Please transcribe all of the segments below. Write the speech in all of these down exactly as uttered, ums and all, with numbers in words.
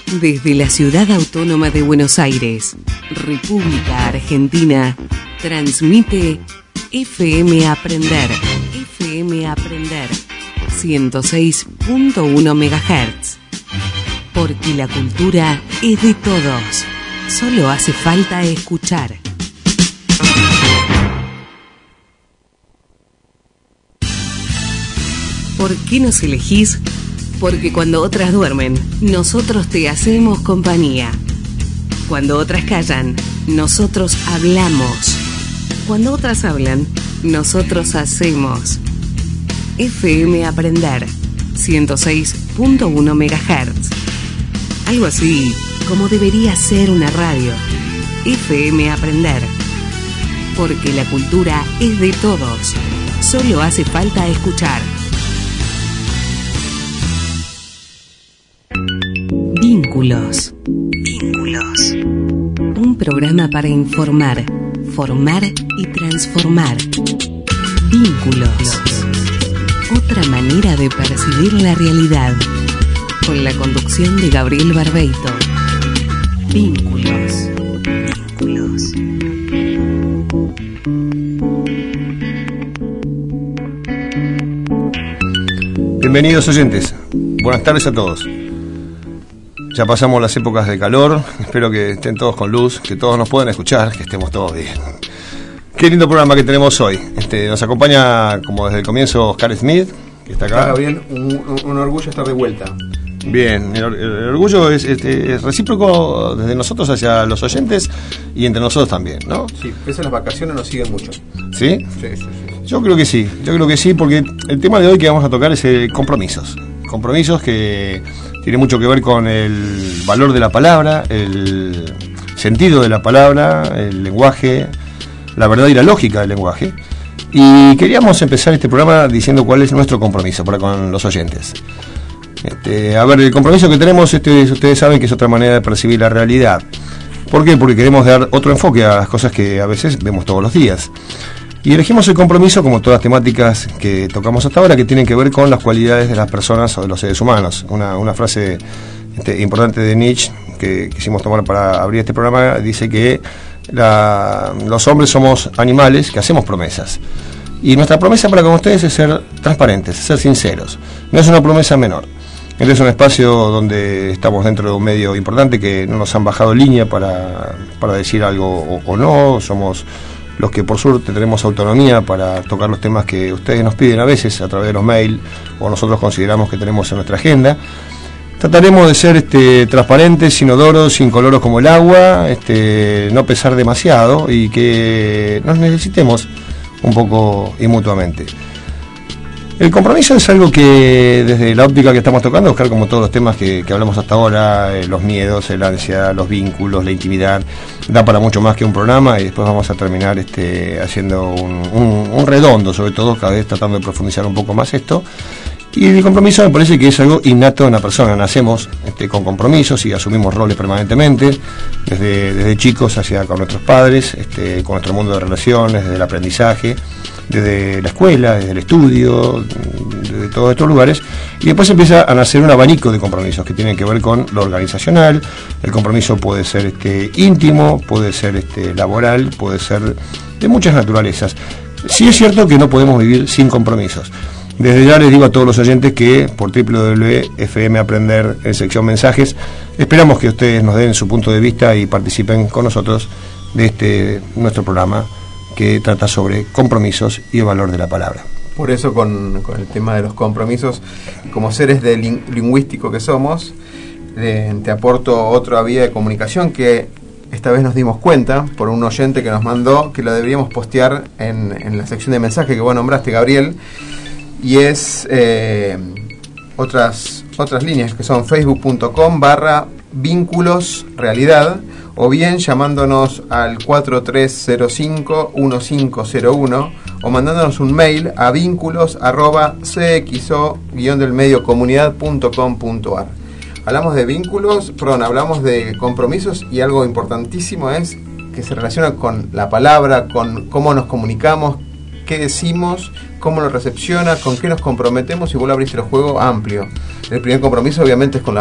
Desde la Ciudad Autónoma de Buenos Aires, República Argentina, transmite F M Aprender. F M Aprender, ciento seis punto uno megahertz. Porque la cultura es de todos. Solo hace falta escuchar. ¿Por qué nos elegís? Porque cuando otras duermen, nosotros te hacemos compañía. Cuando otras callan, nosotros hablamos. Cuando otras hablan, nosotros hacemos. F M Aprender, ciento seis punto uno megahertz. Algo así como debería ser una radio. F M Aprender. Porque la cultura es de todos. Solo hace falta escuchar. Vínculos. Vínculos. Un programa para informar, formar y transformar. Vínculos. Otra manera de percibir la realidad. Con la conducción de Gabriel Barbeito. Vínculos. Vínculos. Bienvenidos oyentes. Buenas tardes a todos. Ya pasamos las épocas de calor, espero que estén todos con luz, que todos nos puedan escuchar, que estemos todos bien. Qué lindo programa que tenemos hoy. Este, nos acompaña, como desde el comienzo, Oscar Smith, que está acá. Está bien, un, un orgullo estar de vuelta. Bien, el, el orgullo es, este, es recíproco desde nosotros hacia los oyentes y entre nosotros también, ¿no? Sí, esas las vacaciones nos siguen mucho. ¿Sí? Sí, sí, sí. Yo creo que sí, yo creo que sí, porque el tema de hoy que vamos a tocar es eh, compromisos. Compromisos que tiene mucho que ver con el valor de la palabra, el sentido de la palabra, el lenguaje, la verdad y la lógica del lenguaje. Y queríamos empezar este programa diciendo cuál es nuestro compromiso para con los oyentes. Este, a ver, el compromiso que tenemos, este, ustedes saben que es otra manera de percibir la realidad. ¿Por qué? Porque queremos dar otro enfoque a las cosas que a veces vemos todos los días. Y elegimos el compromiso, como todas las temáticas que tocamos hasta ahora, que tienen que ver con las cualidades de las personas o de los seres humanos. Una, una frase este, importante de Nietzsche que quisimos tomar para abrir este programa dice que la, los hombres somos animales que hacemos promesas. Y nuestra promesa para con ustedes es ser transparentes, ser sinceros. No es una promesa menor. Este es un espacio donde estamos dentro de un medio importante que no nos han bajado línea para, para decir algo o, o no. Somos los que por suerte tenemos autonomía para tocar los temas que ustedes nos piden a veces a través de los mails o nosotros consideramos que tenemos en nuestra agenda. Trataremos de ser este, transparentes, inodoros, incoloros como el agua, este, no pesar demasiado y que nos necesitemos un poco y mutuamente. El compromiso es algo que desde la óptica que estamos tocando, Oscar, como todos los temas que, que hablamos hasta ahora, eh, los miedos, el ansia, los vínculos, la intimidad, da para mucho más que un programa y después vamos a terminar este, haciendo un, un, un redondo, sobre todo cada vez tratando de profundizar un poco más esto. Y el compromiso me parece que es algo innato en la persona. Nacemos este, con compromisos y asumimos roles permanentemente, desde, desde chicos hacia con nuestros padres, este, con nuestro mundo de relaciones, desde el aprendizaje, desde la escuela, desde el estudio, desde todos estos lugares, y después empieza a nacer un abanico de compromisos que tienen que ver con lo organizacional. El compromiso puede ser este, íntimo, puede ser este, laboral, puede ser de muchas naturalezas. Sí es cierto que no podemos vivir sin compromisos. Desde ya les digo a todos los oyentes que por doble u doble u doble u punto f m aprender en sección mensajes esperamos que ustedes nos den su punto de vista y participen con nosotros de este nuestro programa que trata sobre compromisos y el valor de la palabra. Por eso con, con el tema de los compromisos, como seres de ling- lingüístico que somos, eh, te aporto otra vía de comunicación que esta vez nos dimos cuenta por un oyente que nos mandó que lo deberíamos postear en, en la sección de mensajes que vos nombraste, Gabriel, y es eh, otras, otras líneas que son facebook punto com barra vínculos realidad, o bien llamándonos al cuatro tres cero cinco uno cinco cero uno o mandándonos un mail a vínculos arroba cxo guión del medio comunidad punto com punto ar. Hablamos de vínculos, perdón, hablamos de compromisos y algo importantísimo es que se relaciona con la palabra, con cómo nos comunicamos, qué decimos, cómo lo recepciona, con qué nos comprometemos, y vos lo abriste el juego amplio. El primer compromiso obviamente es con las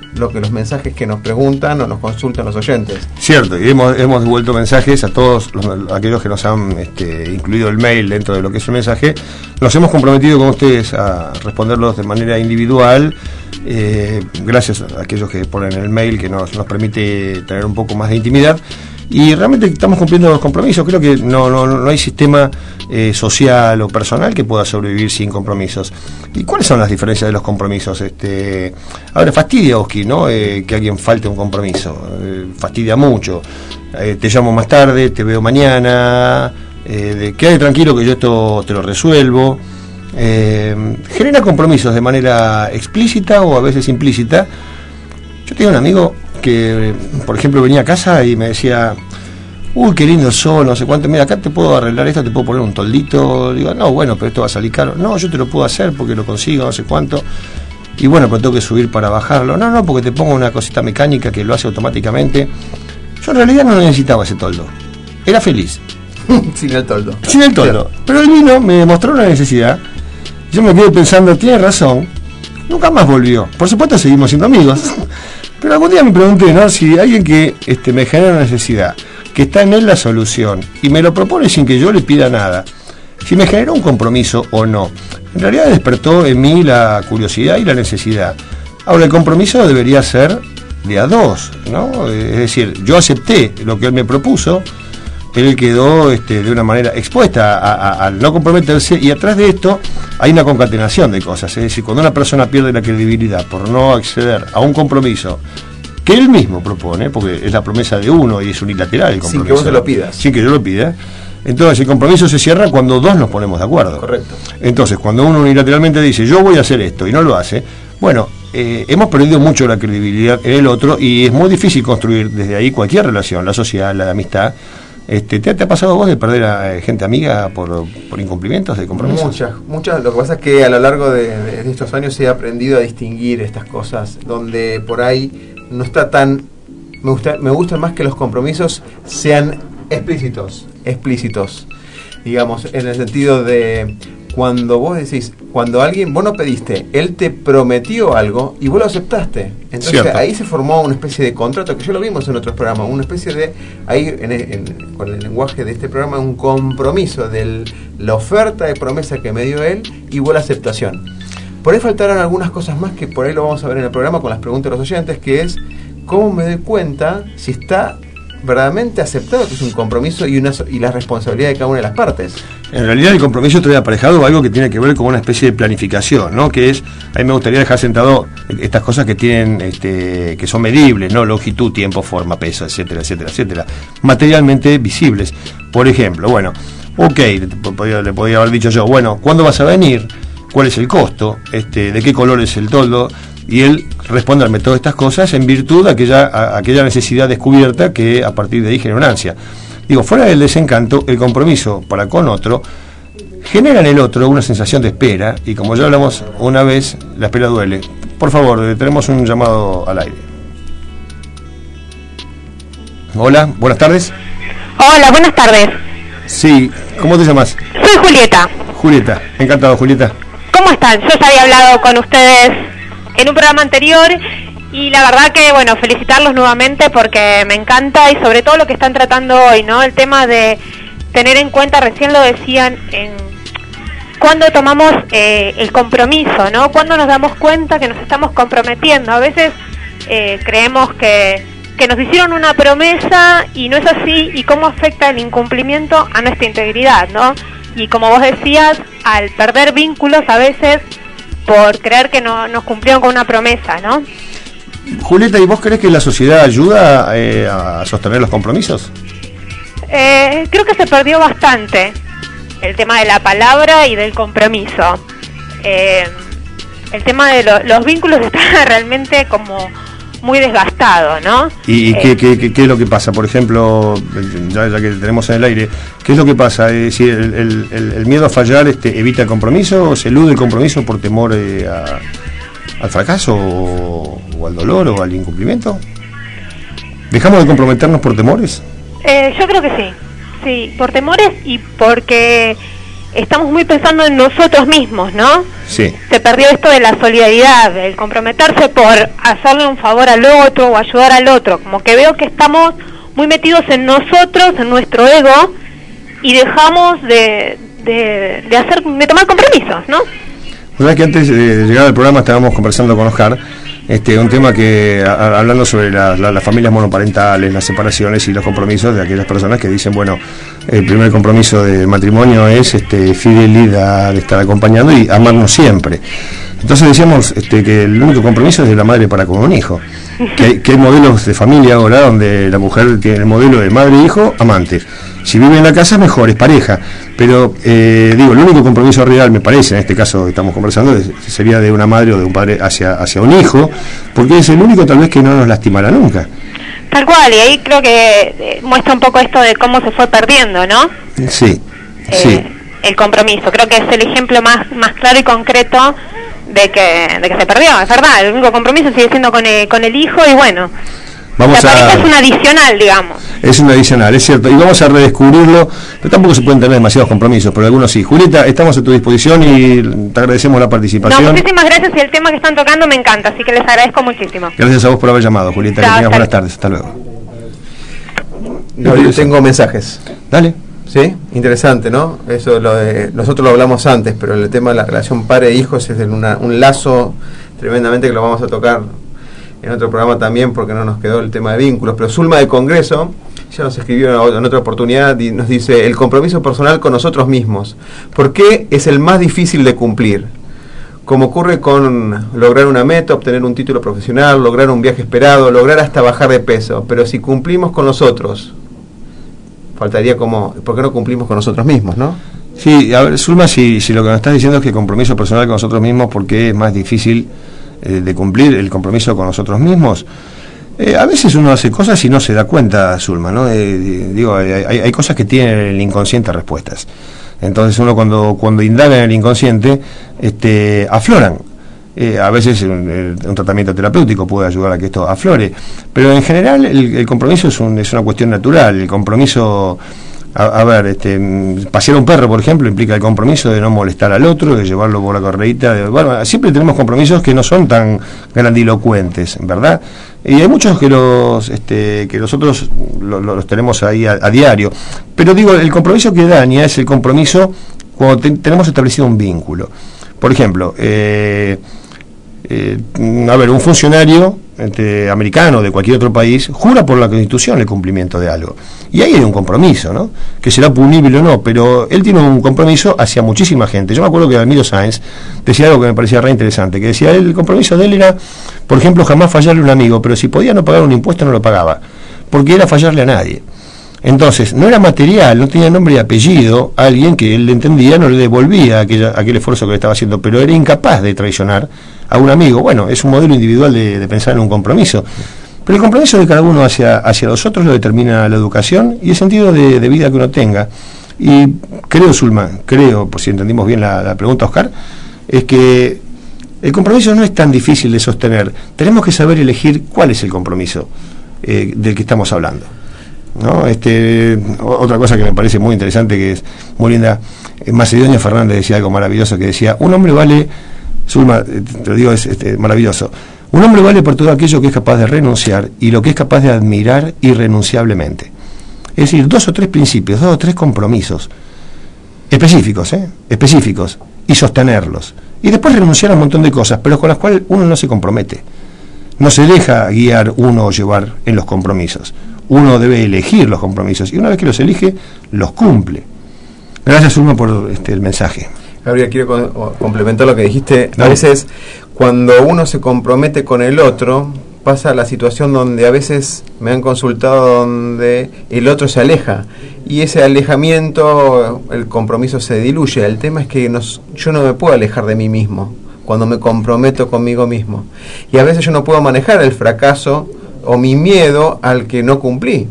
lo que los mensajes que nos preguntan o nos consultan los oyentes. Cierto, y hemos, hemos devuelto mensajes a todos los, aquellos que nos han este, incluido el mail dentro de lo que es el mensaje. Nos hemos comprometido con ustedes a responderlos de manera individual, eh, gracias a aquellos que ponen el mail, que nos, nos permite tener un poco más de intimidad. Y realmente estamos cumpliendo los compromisos. Creo que no, no, no hay sistema eh, social o personal que pueda sobrevivir sin compromisos. ¿Y cuáles son las diferencias de los compromisos? Este, ahora, fastidia, Oski, ¿no? Eh, que alguien falte un compromiso. Eh, fastidia mucho. Eh, te llamo más tarde, te veo mañana. Eh, de, quédate tranquilo que yo esto te lo resuelvo. Eh, genera compromisos de manera explícita o a veces implícita. Yo tenía un amigo que, por ejemplo, venía a casa y me decía, uy, qué lindo sol, no sé cuánto, mira, acá te puedo arreglar esto, te puedo poner un toldito. Digo, no, bueno, pero esto va a salir caro. No, yo te lo puedo hacer porque lo consigo, no sé cuánto. Y bueno, pero tengo que subir para bajarlo. No, no, porque te pongo una cosita mecánica que lo hace automáticamente. Yo en realidad no necesitaba ese toldo. Era feliz. Sin el toldo. Sin el toldo. Pero él vino, me demostró una necesidad. Yo me quedé pensando, tiene razón. Nunca más volvió. Por supuesto seguimos siendo amigos. Pero algún día me pregunté, ¿no? Si alguien que este, me genera una necesidad, que está en él la solución, y me lo propone sin que yo le pida nada, si me generó un compromiso o no. En realidad despertó en mí la curiosidad y la necesidad. Ahora, el compromiso debería ser de a dos, ¿no? Es decir, yo acepté lo que él me propuso, él quedó este, de una manera expuesta al no comprometerse, y atrás de esto hay una concatenación de cosas. Es decir, cuando una persona pierde la credibilidad por no acceder a un compromiso que él mismo propone, porque es la promesa de uno y es unilateral el compromiso, sin que vos se lo pidas, sin que yo lo pida, entonces el compromiso se cierra cuando dos nos ponemos de acuerdo. Correcto. Entonces, cuando uno unilateralmente dice yo voy a hacer esto y no lo hace, bueno, eh, hemos perdido mucho la credibilidad en el otro, y es muy difícil construir desde ahí cualquier relación, la social, la de amistad. Este, ¿te, ¿Te ha pasado a vos de perder a eh, gente amiga por, por incumplimientos de compromisos? Muchas, muchas. Lo que pasa es que a lo largo de, de estos años he aprendido a distinguir estas cosas, donde por ahí no está tan... Me gusta, me gusta más que los compromisos sean explícitos, explícitos, digamos, en el sentido de cuando vos decís, cuando alguien, vos no pediste, él te prometió algo y vos lo aceptaste. Entonces Cierto. Ahí se formó una especie de contrato, que ya lo vimos en otros programas, una especie de, ahí en, en, con el lenguaje de este programa, un compromiso de la oferta de promesa que me dio él y vos la aceptación. Por ahí faltaron algunas cosas más que por ahí lo vamos a ver en el programa con las preguntas de los oyentes, que es cómo me doy cuenta si está verdaderamente aceptado que es un compromiso y, una, y la responsabilidad de cada una de las partes. En realidad el compromiso trae aparejado algo que tiene que ver con una especie de planificación, ¿no? Que es, a mí me gustaría dejar sentado estas cosas que tienen, este, que son medibles, ¿no? Longitud, tiempo, forma, peso, etcétera, etcétera, etcétera, materialmente visibles. Por ejemplo, bueno, ok, le podía, le podía haber dicho yo, bueno, ¿cuándo vas a venir? ¿Cuál es el costo? Este, ¿de qué color es el toldo? Y él responderme todas estas cosas en virtud de aquella, a, aquella necesidad descubierta que a partir de ahí genera una ansia. Digo, fuera del desencanto, el compromiso para con otro genera en el otro una sensación de espera, y como ya hablamos una vez, la espera duele. Por favor, tenemos un llamado al aire. Hola, buenas tardes. Hola, buenas tardes. Sí, ¿cómo te llamas? Soy Julieta. Julieta, encantado, Julieta. ¿Cómo están? Yo ya había hablado con ustedes en un programa anterior y la verdad que, bueno, felicitarlos nuevamente porque me encanta, y sobre todo lo que están tratando hoy, ¿no? El tema de tener en cuenta, recién lo decían, en cuando tomamos eh, el compromiso, ¿no? Cuando nos damos cuenta que nos estamos comprometiendo. A veces eh, creemos que, que nos hicieron una promesa y no es así, y cómo afecta el incumplimiento a nuestra integridad, ¿no? Y como vos decías, al perder vínculos a veces por creer que no nos cumplieron con una promesa, ¿no? Julieta, ¿y vos crees que la sociedad ayuda eh, a sostener los compromisos? Eh, creo que se perdió bastante el tema de la palabra y del compromiso. Eh, el tema de lo, los vínculos está realmente como muy desgastado, ¿no? ¿Y, y eh, qué, qué, qué, qué es lo que pasa? Por ejemplo, ya, ya que tenemos en el aire, ¿qué es lo que pasa? Es decir, ¿el, el, el, el miedo a fallar este, evita el compromiso, o se elude el compromiso por temor eh, a, al fracaso o, o al dolor o al incumplimiento? ¿Dejamos de comprometernos por temores? Eh, yo creo que sí, sí, por temores y porque estamos muy pensando en nosotros mismos, ¿no? Sí. Se perdió esto de la solidaridad, el comprometerse por hacerle un favor al otro o ayudar al otro. Como que veo que estamos muy metidos en nosotros, en nuestro ego, y dejamos de, de, de hacer, de tomar compromisos, ¿no? La verdad que antes de llegar al programa estábamos conversando con Oscar, este, un tema que, a, hablando sobre la, la, las familias monoparentales, las separaciones y los compromisos de aquellas personas que dicen, bueno, el primer compromiso del matrimonio es este, fidelidad, estar acompañando y amarnos siempre. Entonces decíamos este, que el único compromiso es de la madre para con un hijo, que hay, que hay modelos de familia ahora donde la mujer tiene el modelo de madre e hijo, amante. Si vive en la casa, mejor, es pareja. Pero, eh, digo, el único compromiso real, me parece, en este caso que estamos conversando, es, sería de una madre o de un padre hacia, hacia un hijo, porque es el único tal vez que no nos lastimará nunca. Tal cual, y ahí creo que eh, muestra un poco esto de cómo se fue perdiendo, ¿no? Sí, eh, sí. El compromiso, creo que es el ejemplo más, más claro y concreto de que, de que se perdió, es verdad, el único compromiso sigue siendo con el, con el hijo y bueno... Vamos la pareja a, es un adicional, digamos. Es un adicional, es cierto. Y vamos a redescubrirlo, pero tampoco se pueden tener demasiados compromisos, pero algunos sí. Julieta, estamos a tu disposición y te agradecemos la participación. No, muchísimas gracias y el tema que están tocando me encanta, así que les agradezco muchísimo. Gracias a vos por haber llamado, Julieta. Chao, que tengas buenas hasta tardes. Hasta luego. No, yo tengo mensajes. Dale. Sí, interesante, ¿no? Eso lo de, nosotros lo hablamos antes, pero el tema de la relación padre-hijos es una, un lazo tremendamente que lo vamos a tocar en otro programa también porque no nos quedó el tema de vínculos. Pero Zulma de Congreso ya nos escribió en otra oportunidad y nos dice: el compromiso personal con nosotros mismos, ¿por qué es el más difícil de cumplir? Como ocurre con lograr una meta, obtener un título profesional, lograr un viaje esperado, lograr hasta bajar de peso. Pero si cumplimos con nosotros, faltaría como, ¿por qué no cumplimos con nosotros mismos, no? Sí, a ver, Zulma, si, si lo que nos estás diciendo es que compromiso personal con nosotros mismos, ¿por qué es más difícil eh, de cumplir el compromiso con nosotros mismos? Eh, a veces uno hace cosas y no se da cuenta, Zulma, ¿no? Eh, digo, hay, hay cosas que tienen en el inconsciente respuestas. Entonces uno cuando cuando indaga en el inconsciente, este, afloran. Eh, a veces un, un tratamiento terapéutico puede ayudar a que esto aflore, pero en general el, el compromiso es, un, es una cuestión natural. El compromiso, a, a ver, este, pasear a un perro, por ejemplo, implica el compromiso de no molestar al otro, de llevarlo por la correíta. De, bueno, siempre tenemos compromisos que no son tan grandilocuentes, ¿verdad? Y hay muchos que los este, que nosotros los, los tenemos ahí a, a diario. Pero digo, el compromiso que daña es el compromiso cuando te, tenemos establecido un vínculo. Por ejemplo, eh, eh, a ver, un funcionario este, americano de cualquier otro país jura por la Constitución el cumplimiento de algo. Y ahí hay un compromiso, ¿no? Que será punible o no, pero él tiene un compromiso hacia muchísima gente. Yo me acuerdo que Almiro Sáenz decía algo que me parecía re interesante, que decía, el compromiso de él era, por ejemplo, jamás fallarle a un amigo, pero si podía no pagar un impuesto no lo pagaba, porque era fallarle a nadie. Entonces, no era material, no tenía nombre y apellido, alguien que él entendía no le devolvía aquella, aquel esfuerzo que le estaba haciendo, pero era incapaz de traicionar a un amigo. Bueno, es un modelo individual de, de pensar en un compromiso. Pero el compromiso de cada uno hacia, hacia los otros lo determina la educación y el sentido de, de vida que uno tenga. Y creo, Zulma, creo, por si entendimos bien la, la pregunta, Oscar, es que el compromiso no es tan difícil de sostener. Tenemos que saber elegir cuál es el compromiso eh, del que estamos hablando, ¿no? Este, otra cosa que me parece muy interesante, que es muy linda, Macedonio Fernández decía algo maravilloso, que decía, un hombre vale, Zulma, te lo digo, es este, maravilloso, un hombre vale por todo aquello que es capaz de renunciar y lo que es capaz de admirar irrenunciablemente. Es decir, dos o tres principios, dos o tres compromisos específicos, ¿eh? específicos, y sostenerlos, y después renunciar a un montón de cosas, pero con las cuales uno no se compromete, no se deja guiar uno o llevar en los compromisos. Uno debe elegir los compromisos y una vez que los elige, los cumple. Gracias, Zulma, por este, el mensaje. Gabriel, quiero co- complementar lo que dijiste. No. A veces, cuando uno se compromete con el otro, pasa la situación donde a veces me han consultado donde el otro se aleja. Y ese alejamiento, el compromiso se diluye. El tema es que nos, yo no me puedo alejar de mí mismo cuando me comprometo conmigo mismo. Y a veces yo no puedo manejar el fracaso o mi miedo al que no cumplí.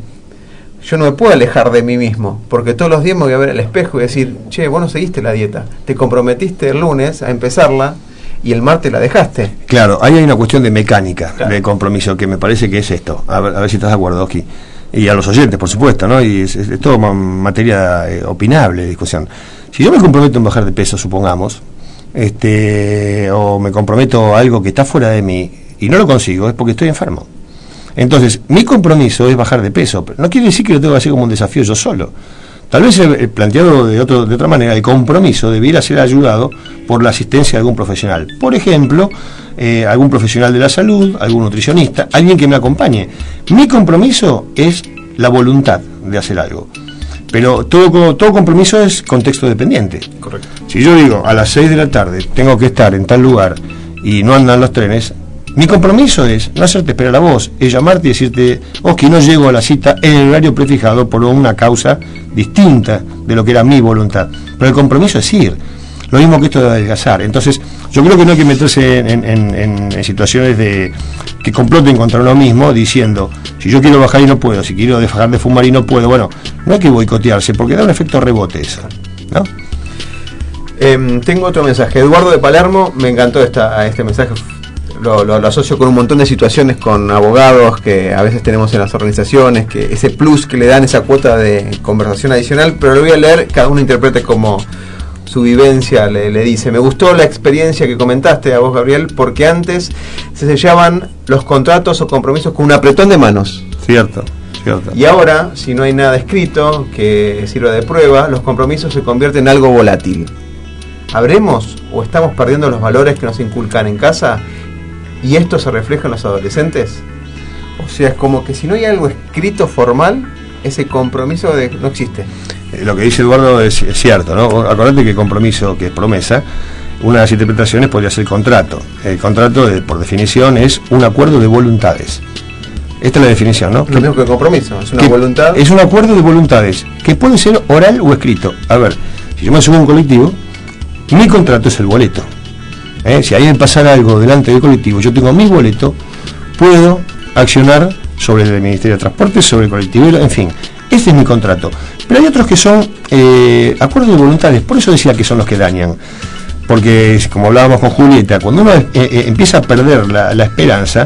Yo no me puedo alejar de mí mismo, porque todos los días me voy a ver al espejo y decir, che, vos no seguiste la dieta, te comprometiste el lunes a empezarla y el martes la dejaste. Claro, ahí hay una cuestión de mecánica, claro, de compromiso, que me parece que es esto. A ver, a ver si estás de acuerdo, Oski. Y a los oyentes, por supuesto, ¿no? Y es, es, es todo ma- materia eh, opinable, discusión. Si yo me comprometo en bajar de peso, supongamos, este, o me comprometo a algo que está fuera de mí y no lo consigo, es porque estoy enfermo. Entonces, mi compromiso es bajar de peso, pero no quiere decir que lo tengo que hacer como un desafío yo solo. Tal vez eh, planteado de, otro, de otra manera, el compromiso debiera ser ayudado por la asistencia de algún profesional. Por ejemplo, eh, algún profesional de la salud, algún nutricionista, alguien que me acompañe. Mi compromiso es la voluntad de hacer algo. Pero todo, todo compromiso es contexto dependiente. Correcto. Si yo digo a las seis de la tarde tengo que estar en tal lugar y no andan los trenes, mi compromiso es no hacerte esperar a vos, es llamarte y decirte, oh, que no llego a la cita en el horario prefijado por una causa distinta de lo que era mi voluntad. Pero el compromiso es ir. Lo mismo que esto de adelgazar. Entonces, yo creo que no hay que meterse en, en, en, en situaciones de que comploten contra uno mismo diciendo, si yo quiero bajar y no puedo, si quiero dejar de fumar y no puedo. Bueno, no hay que boicotearse porque da un efecto rebote eso, ¿no? Eh, tengo otro mensaje. Eduardo de Palermo, me encantó esta, este mensaje. Lo, lo, lo asocio con un montón de situaciones con abogados que a veces tenemos en las organizaciones, que ese plus que le dan, esa cuota de conversación adicional, pero lo voy a leer, cada uno interprete como su vivencia. Le, le dice, me gustó la experiencia que comentaste a vos, Gabriel, porque antes se sellaban los contratos o compromisos con un apretón de manos. Cierto, cierto. Y ahora, si no hay nada escrito que sirva de prueba, los compromisos se convierten en algo volátil. ¿Habremos o estamos perdiendo los valores que nos inculcan en casa? ¿Y esto se refleja en los adolescentes? O sea, es como que si no hay algo escrito formal, ese compromiso de, no existe. Eh, lo que dice Eduardo es, es cierto, ¿no? Acordate que el compromiso, que es promesa, una de las interpretaciones podría ser contrato. El contrato, de, por definición, es un acuerdo de voluntades. Esta es la definición, ¿no? Lo mismo que el compromiso, es una que voluntad. Es un acuerdo de voluntades, que puede ser oral o escrito. A ver, si yo me subo a un colectivo, mi contrato es el boleto. ¿Eh? Si a mí me pasara algo delante del colectivo, yo tengo mi boleto, puedo accionar sobre el Ministerio de Transporte, sobre el colectivo, en fin, este es mi contrato. Pero hay otros que son eh, acuerdos de voluntades, por eso decía que son los que dañan, porque como hablábamos con Julieta, cuando uno eh, eh, empieza a perder la, la esperanza,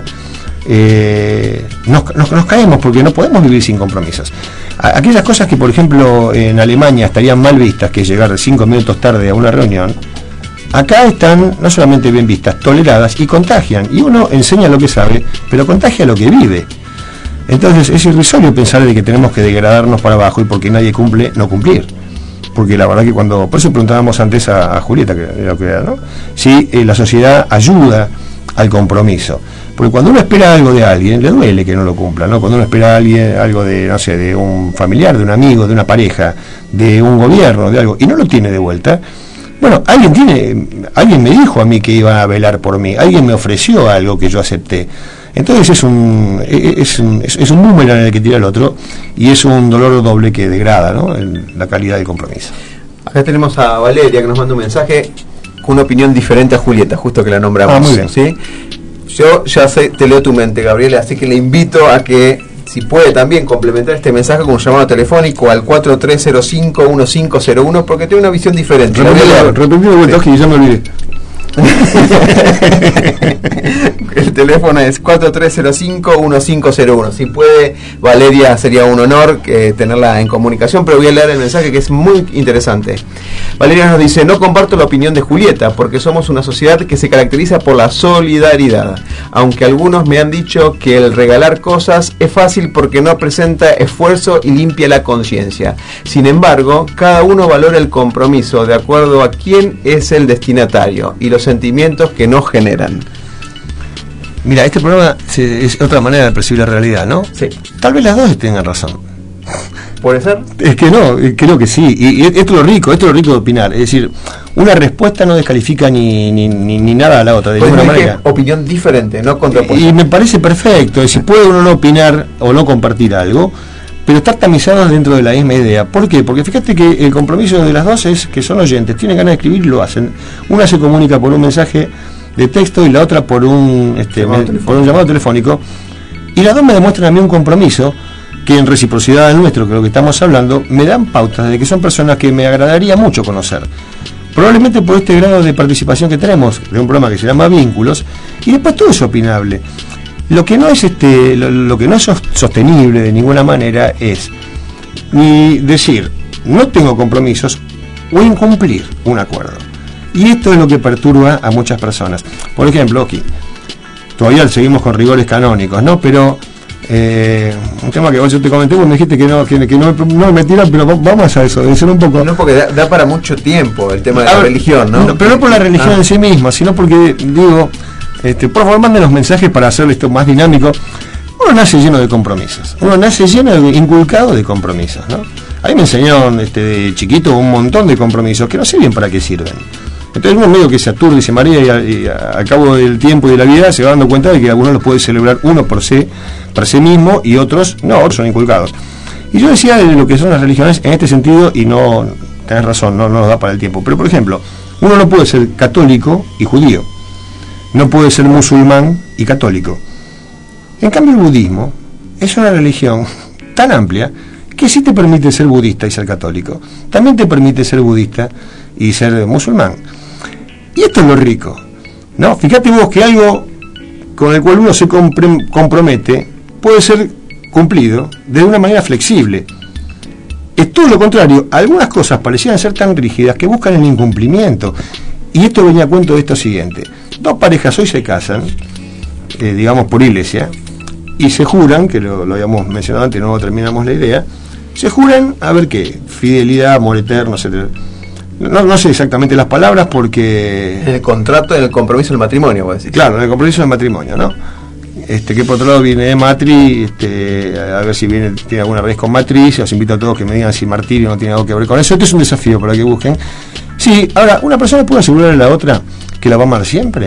eh, nos, nos, nos caemos porque no podemos vivir sin compromisos. A, aquellas cosas que, por ejemplo, en Alemania estarían mal vistas, que es llegar cinco minutos tarde a una reunión, acá están no solamente bien vistas, toleradas y contagian. Y uno enseña lo que sabe, pero contagia lo que vive. Entonces es irrisorio pensar de que tenemos que degradarnos para abajo y porque nadie cumple, no cumplir. Porque la verdad que cuando... Por eso preguntábamos antes a, a Julieta, que era lo que era, ¿no? Si eh, la sociedad ayuda al compromiso. Porque cuando uno espera algo de alguien, le duele que no lo cumpla, ¿no? Cuando uno espera a alguien, algo de, no sé, de un familiar, de un amigo, de una pareja, de un gobierno, de algo, y no lo tiene de vuelta... Bueno, alguien tiene, alguien me dijo a mí que iba a velar por mí, alguien me ofreció algo que yo acepté. Entonces es un es un, es, es un boomerang en el que tira el otro y es un dolor doble que degrada, ¿no?, en la calidad del compromiso. Acá tenemos a Valeria que nos manda un mensaje con una opinión diferente a Julieta, justo que la nombramos. Ah, muy bien. ¿Sí? Yo ya sé, te leo tu mente, Gabriela, así que le invito a que, si puede también complementar este mensaje con un llamado telefónico al cuatro tres cero cinco uno cinco cero uno, porque tiene una visión diferente. Repetí de vuelta, que ya me olvidé. El teléfono es cuatro tres cero cinco uno cinco cero uno. Si puede, Valeria, sería un honor eh, tenerla en comunicación, pero voy a leer el mensaje que es muy interesante. Valeria nos dice: no comparto la opinión de Julieta, porque somos una sociedad que se caracteriza por la solidaridad, aunque algunos me han dicho que el regalar cosas es fácil porque no presenta esfuerzo y limpia la conciencia. Sin embargo, cada uno valora el compromiso de acuerdo a quién es el destinatario y los sentimientos que nos generan. Mira, este programa es otra manera de percibir la realidad, ¿no? Sí. Tal vez las dos tengan razón. ¿Puede ser? Es que no, creo que sí. Y, y esto es lo rico, esto es lo rico de opinar. Es decir, una respuesta no descalifica ni, ni, ni, ni nada a la otra, de pues ninguna manera. Opinión diferente, no contrapuesta. Y, y me parece perfecto. Es decir, puede uno no opinar o no compartir algo, pero estar tamizados dentro de la misma idea. ¿Por qué? Porque fíjate que el compromiso de las dos es que son oyentes, tienen ganas de escribir y lo hacen. Una se comunica por un mensaje de texto y la otra por un, este, me, por un llamado telefónico, y las dos me demuestran a mí un compromiso que, en reciprocidad al nuestro, que es lo que estamos hablando, me dan pautas de que son personas que me agradaría mucho conocer, probablemente por este grado de participación que tenemos de un programa que se llama Vínculos, y después todo es opinable. Lo que no es este lo, lo que no es sostenible de ninguna manera es ni decir no tengo compromisos o incumplir un acuerdo. Y esto es lo que perturba a muchas personas. Por ejemplo, aquí, todavía seguimos con rigores canónicos, ¿no? Pero eh, un tema que vos yo te comenté, vos me dijiste que no, que, que no, no me mentira, pero vamos a eso, de ser un poco. No, porque da, da para mucho tiempo el tema de la ver, religión, ¿no? no. Pero no por la religión ah. en sí misma, sino porque, digo, este, por favor, manden los mensajes para hacer esto más dinámico. Uno nace lleno de compromisos, uno nace lleno de, inculcado de compromisos, ¿no? A mí me enseñaron este, de chiquito un montón de compromisos que no sé bien para qué sirven. Entonces uno medio que se aturde y se marea y, a, y a, al cabo del tiempo y de la vida se va dando cuenta de que algunos los puede celebrar uno por sí, por sí mismo y otros no, otros son inculcados. Y yo decía de lo que son las religiones en este sentido, y no, tenés razón, no, no nos da para el tiempo, pero por ejemplo, uno no puede ser católico y judío, no puede ser musulmán y católico. En cambio el budismo es una religión tan amplia que sí te permite ser budista y ser católico, también te permite ser budista y ser musulmán. Y esto es lo rico, ¿no? Fíjate vos que algo con el cual uno se compre- compromete puede ser cumplido de una manera flexible. Es todo lo contrario, algunas cosas parecían ser tan rígidas que buscan el incumplimiento. Y esto venía a cuento de esto siguiente: dos parejas hoy se casan, eh, digamos por iglesia, y se juran, que lo, lo habíamos mencionado antes, no terminamos la idea, se juran a ver qué, fidelidad, amor eterno, etcétera. No, no sé exactamente las palabras porque... En el contrato, en el compromiso del matrimonio, voy a decir. Claro, en el compromiso del matrimonio, ¿no? Este, que por otro lado viene de matri, este, a ver si viene, tiene alguna raíz con matriz. Os invito a todos que me digan si martirio no tiene algo que ver con eso. Este es un desafío para que busquen. Sí, ahora, ¿una persona puede asegurarle a la otra que la va a amar siempre?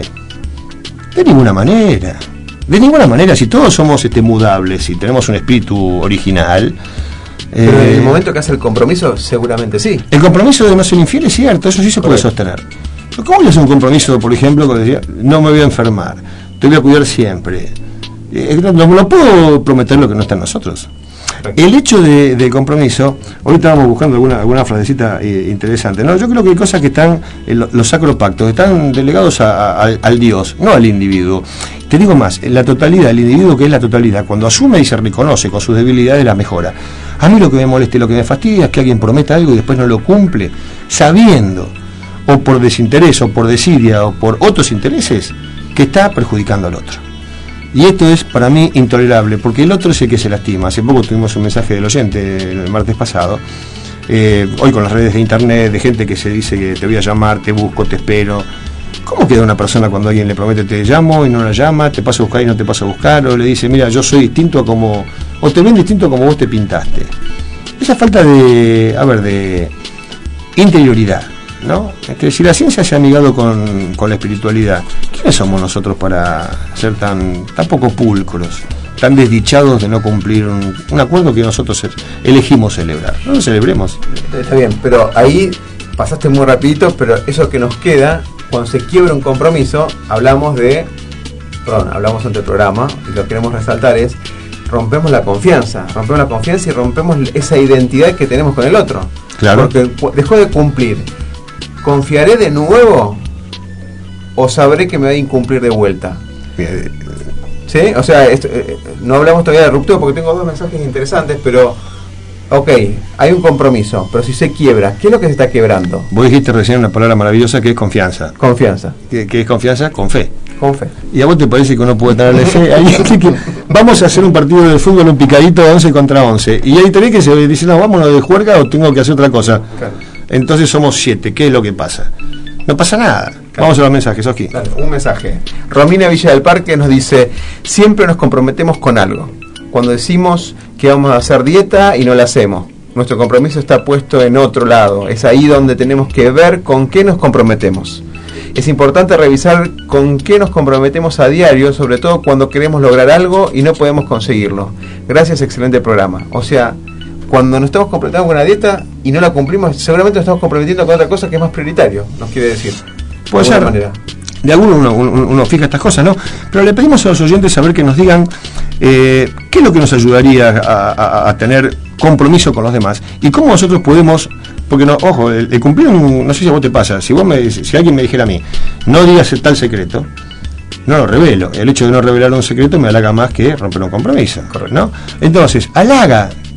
De ninguna manera. De ninguna manera. Si todos somos este, mudables y tenemos un espíritu original... Pero en el momento que hace el compromiso, seguramente sí. El compromiso de no ser infiel es cierto, eso sí se puede sostener. ¿Cómo voy a hacer un compromiso, por ejemplo, con decir, no me voy a enfermar, te voy a cuidar siempre? Eh, no, no puedo prometer lo que no está en nosotros. El hecho de, de compromiso, ahorita vamos buscando alguna, alguna frasecita eh, interesante, ¿no? Yo creo que hay cosas que están, eh, los sacropactos, están delegados a, a, al, al Dios, no al individuo. Te digo más, la totalidad, el individuo que es la totalidad, cuando asume y se reconoce con sus debilidades, la mejora. A mí lo que me molesta y lo que me fastidia es que alguien prometa algo y después no lo cumple, sabiendo, o por desinterés, o por desidia, o por otros intereses, que está perjudicando al otro. Y esto es para mí intolerable, porque el otro es el que se lastima. Hace poco tuvimos un mensaje del oyente el martes pasado, eh, hoy con las redes de internet, de gente que se dice que te voy a llamar, te busco, te espero. ¿Cómo queda una persona cuando alguien le promete te llamo y no la llama, te paso a buscar y no te paso a buscar, o le dice, mira, yo soy distinto a como, o te ven distinto a como vos te pintaste? Esa falta de, a ver, de interioridad, ¿no? Este, si la ciencia se ha amigado con, con la espiritualidad, ¿quiénes somos nosotros para ser tan, tan poco pulcros, tan desdichados de no cumplir un, un acuerdo que nosotros elegimos celebrar? No lo celebremos. Está bien, pero ahí pasaste muy rapidito, pero eso que nos queda, cuando se quiebra un compromiso, hablamos de, perdón, hablamos ante el programa, y lo que queremos resaltar es, rompemos la confianza, rompemos la confianza y rompemos esa identidad que tenemos con el otro. Claro. Porque dejó de cumplir. ¿Confiaré de nuevo o sabré que me va a incumplir de vuelta? ¿Sí? O sea, esto, eh, no hablamos todavía de ruptura porque tengo dos mensajes interesantes, pero ok, hay un compromiso, pero si se quiebra, ¿qué es lo que se está quebrando? Vos dijiste recién una palabra maravillosa que es confianza. Confianza. ¿Qué, qué es confianza? Con fe. Con fe. ¿Y a vos te parece que uno puede tenerle fe? Ahí, que vamos a hacer un partido de fútbol, un picadito de once contra once. Y ahí tenés que se dice, no, vámonos de juerga o tengo que hacer otra cosa. Claro. Entonces somos siete. ¿Qué es lo que pasa? No pasa nada. Claro. Vamos a los mensajes, Oski. Claro, un mensaje. Romina Villa del Parque nos dice, siempre nos comprometemos con algo. Cuando decimos que vamos a hacer dieta y no la hacemos, nuestro compromiso está puesto en otro lado. Es ahí donde tenemos que ver con qué nos comprometemos. Es importante revisar con qué nos comprometemos a diario, sobre todo cuando queremos lograr algo y no podemos conseguirlo. Gracias, excelente programa. O sea, cuando nos estamos comprometiendo con una dieta y no la cumplimos, seguramente nos estamos comprometiendo con otra cosa que es más prioritario, nos quiere decir. Puede ser. Manera. De alguno uno, uno, uno fija estas cosas, ¿no? Pero le pedimos a los oyentes saber que nos digan eh, qué es lo que nos ayudaría a, a, a tener compromiso con los demás y cómo nosotros podemos, porque no, ojo, el, el cumplir un, no sé si a vos te pasa, si vos me, si alguien me dijera a mí, no digas tal secreto, no lo revelo. El hecho de no revelar un secreto me halaga más que romper un compromiso, ¿no? Entonces, halaga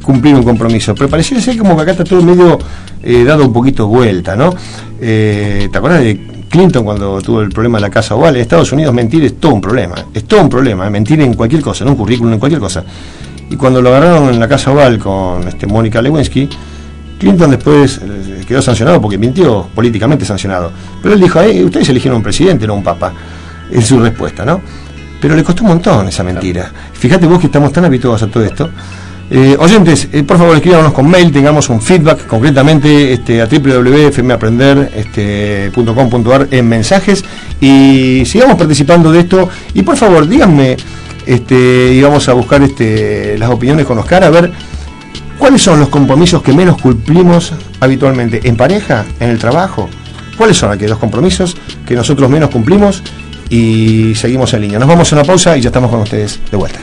cumplir un compromiso, pero pareciera ser como que acá está todo medio eh, dado un poquito vuelta, ¿no? Eh, ¿Te acuerdas de Clinton cuando tuvo el problema de la Casa Oval? En Estados Unidos mentir es todo un problema, es todo un problema, ¿eh? Mentir en cualquier cosa, en un currículum, en cualquier cosa. Y cuando lo agarraron en la Casa Oval con este, Mónica Lewinsky, Clinton después eh, quedó sancionado porque mintió, políticamente sancionado. Pero él dijo, eh, ustedes eligieron un presidente, no un papa, en su respuesta, ¿no? Pero le costó un montón esa mentira. Fíjate vos que estamos tan habituados a todo esto. Eh, oyentes, eh, por favor escríbanos con mail, tengamos un feedback concretamente este, a doble u doble u doble u punto f m aprender punto com punto a r en mensajes y sigamos participando de esto. Y por favor díganme, este, y vamos a buscar este, las opiniones con Oscar, a ver cuáles son los compromisos que menos cumplimos habitualmente en pareja, en el trabajo. ¿Cuáles son aquellos compromisos que nosotros menos cumplimos? Y seguimos en línea. Nos vamos a una pausa y ya estamos con ustedes de vuelta.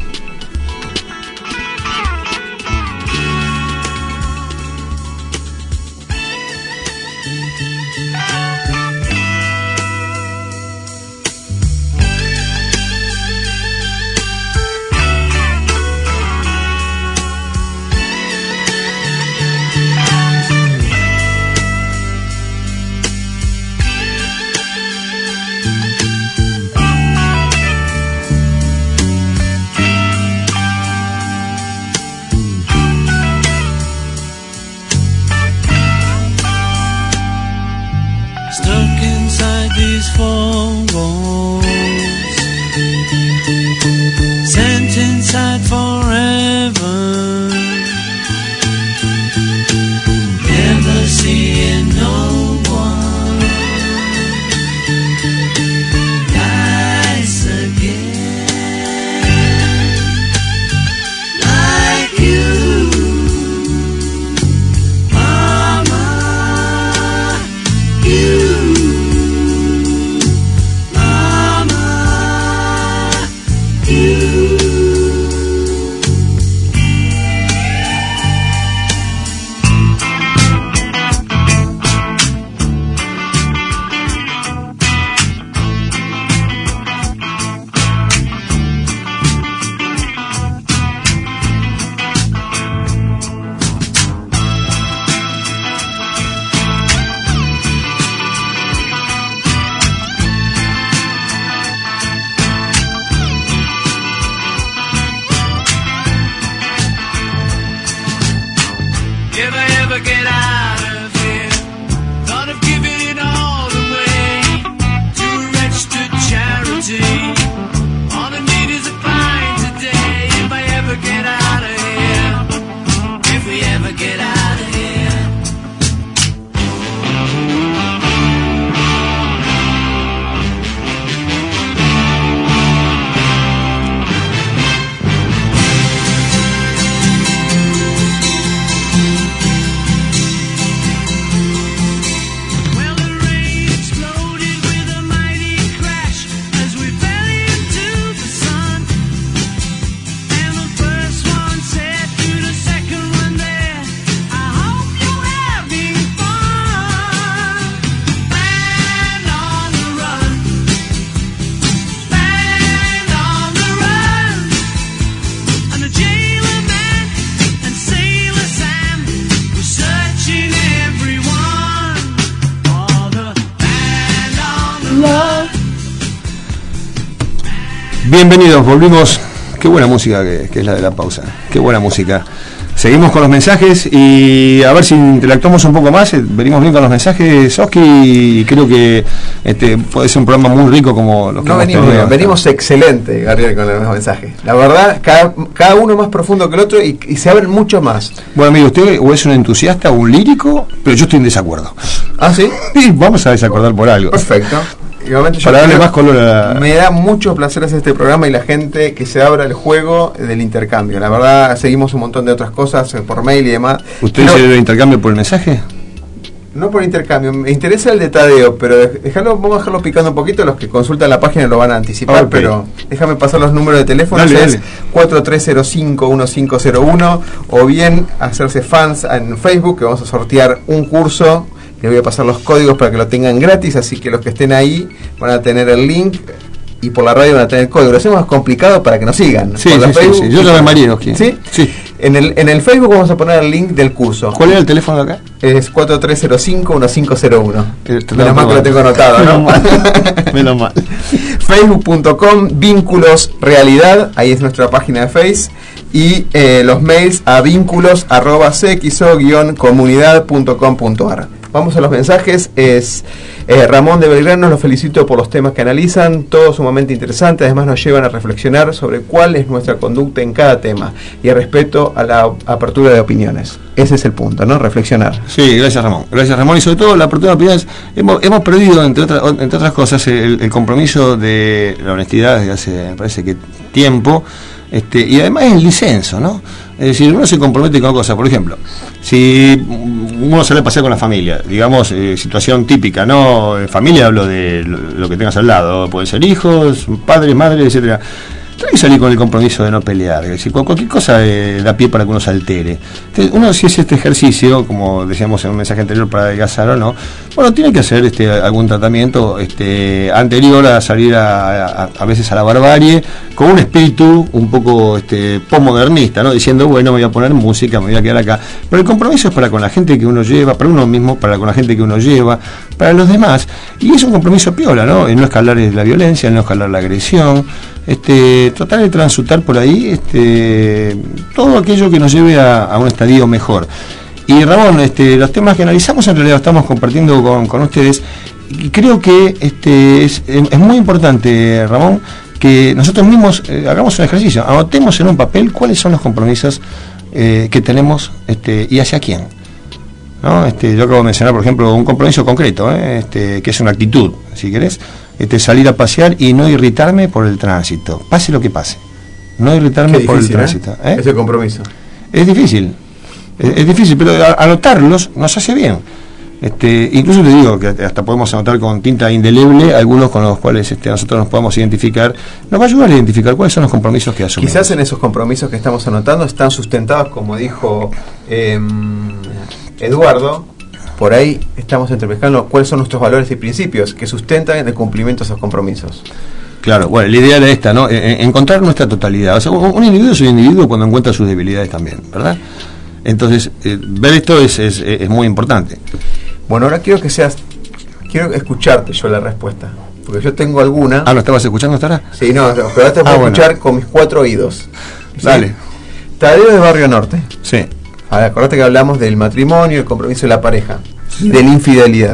Bienvenidos, volvimos. Qué buena música que, que es la de la pausa. Qué buena música. Seguimos con los mensajes y a ver si interactuamos un poco más. Venimos bien con los mensajes, Oski, y creo que este puede ser un programa muy rico como los que no hemos venimos tenido. bien, venimos excelente, Gabriel, con los mensajes. La verdad, cada, cada uno más profundo que el otro y, y se abren mucho más. Bueno, amigo, usted o es un entusiasta o un lírico, pero yo estoy en desacuerdo. ¿Ah, sí? Sí, vamos a desacordar por algo. Perfecto. Igualmente yo Para darle creo, más color a la... Me da mucho placer hacer este programa y la gente que se abra el juego del intercambio. La verdad, seguimos un montón de otras cosas eh, por mail y demás. ¿Usted Pero, dice el intercambio por el mensaje? no por intercambio, me interesa el de Tadeo, pero dejarlo, vamos a dejarlo picando un poquito. Los que consultan la página lo van a anticipar, Okay. pero déjame pasar los números de teléfono. Dale, Es dale. cuatro tres cero cinco uno cinco cero uno o bien hacerse fans en Facebook, que vamos a sortear un curso. Les voy a pasar los códigos para que lo tengan gratis, así que los que estén ahí van a tener el link y por la radio van a tener el código. Lo hacemos complicado para que nos sigan. Sí, por la sí, sí, Facebook. sí. Yo llamé a María, Oski. ¿Sí? Sí. En el, en el Facebook vamos a poner el link del curso. ¿Cuál era el teléfono de acá? Es cuatro tres cero cinco uno cinco cero uno. Menos Menos mal que lo tengo anotado, ¿no? Menos mal. Menos mal. Facebook punto com, Vínculos Realidad, ahí es nuestra página de Face. Y eh, los mails a vínculos arroba cxo guion comunidad punto com punto ar. Vamos a los mensajes. Es eh, Ramón de Belgrano, los felicito por los temas que analizan, todo sumamente interesante, además nos llevan a reflexionar sobre cuál es nuestra conducta en cada tema y el respeto a la apertura de opiniones. Ese es el punto, ¿no? Reflexionar. Sí, gracias Ramón. Gracias Ramón, y sobre todo la apertura de opiniones. Hemos, hemos perdido, entre, otra, entre otras cosas, el, el compromiso de la honestidad desde hace, me parece que tiempo. Este, y además el disenso, ¿no? Es decir, uno se compromete con cosas, por ejemplo, si uno sale a pasear con la familia, digamos, eh, situación típica, ¿no? En familia hablo de lo, lo que tengas al lado, pueden ser hijos, padres, madres, etcétera. Tiene que salir con el compromiso de no pelear, es decir, cualquier cosa eh, da pie para que uno se altere. Entonces, uno, si hace este ejercicio, como decíamos en un mensaje anterior, para adelgazar o no, bueno, tiene que hacer este algún tratamiento este anterior a salir a, a, a veces a la barbarie, con un espíritu un poco este posmodernista, ¿no? Diciendo, bueno, me voy a poner música, me voy a quedar acá. Pero el compromiso es para con la gente que uno lleva, para uno mismo, para con la gente que uno lleva, para los demás. Y es un compromiso piola, ¿no? El no escalar la violencia, el no escalar la agresión, este tratar de transutar por ahí este todo aquello que nos lleve a, a un estadio mejor. Y Ramón, este los temas que analizamos en realidad estamos compartiendo con, con ustedes, y creo que este es, es muy importante, Ramón, que nosotros mismos eh, hagamos un ejercicio, anotemos en un papel cuáles son los compromisos eh, que tenemos este y hacia quién, ¿no? Este, yo acabo de mencionar, por ejemplo, un compromiso concreto, ¿eh? este, que es una actitud, si querés, este, salir a pasear y no irritarme por el tránsito, pase lo que pase, no irritarme Qué por difícil, el tránsito. ¿eh? ¿eh? Ese compromiso. Es difícil, es, es difícil, pero anotarlos nos hace bien. Este, incluso te digo que hasta podemos anotar con tinta indeleble algunos con los cuales este, nosotros nos podamos identificar, nos va a ayudar a identificar cuáles son los compromisos que asumimos. Quizás en esos compromisos que estamos anotando están sustentados, como dijo eh, Eduardo, por ahí estamos entremezclando cuáles son nuestros valores y principios que sustentan el cumplimiento de esos compromisos. Claro, bueno, la idea era esta, ¿no? E- encontrar nuestra totalidad. O sea, un, un individuo es un individuo cuando encuentra sus debilidades también, ¿verdad? Entonces, eh, ver esto es, es, es muy importante. Bueno, ahora quiero que seas, quiero escucharte yo la respuesta, porque yo tengo alguna. Ah, ¿lo estabas escuchando hasta ahora? Sí, no, pero ahora te voy Ah, a bueno. escuchar con mis cuatro oídos. ¿Sí? Dale. Tadeo de Barrio Norte. Sí. A ver, acordate que hablamos del matrimonio, el compromiso de la pareja, y de la infidelidad.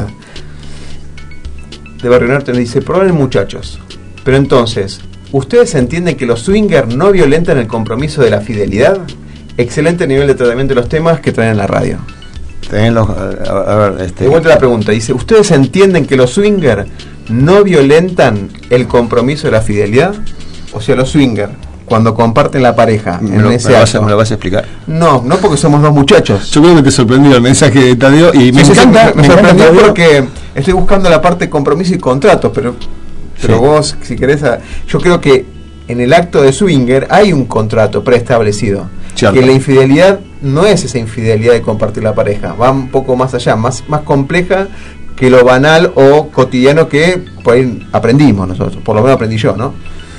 De Barrio Norte nos dice, prueben muchachos, pero entonces, ¿ustedes entienden que los swingers no violentan el compromiso de la fidelidad? Excelente nivel de tratamiento de los temas que traen en la radio. Tenés los, a, a ver, este, De vuelta la pregunta, dice, ¿ustedes entienden que los swingers no violentan el compromiso de la fidelidad? O sea, los swingers, cuando comparten la pareja ¿me en lo, ese me lo vas a, acto. me lo vas a explicar? No, no porque somos dos muchachos. Yo creo que te sorprendió el mensaje de Tadeo y me Sí, sí, encanta, sí, me, me encanta sorprendió Tadeo. porque estoy buscando la parte de compromiso y contratos, pero, pero Sí. vos, si querés, a- yo creo que en el acto de swinger hay un contrato preestablecido. Cierto. Que la infidelidad no es esa infidelidad de compartir la pareja, va un poco más allá, más, más compleja que lo banal o cotidiano que por ahí aprendimos nosotros, por lo menos aprendí yo, ¿no?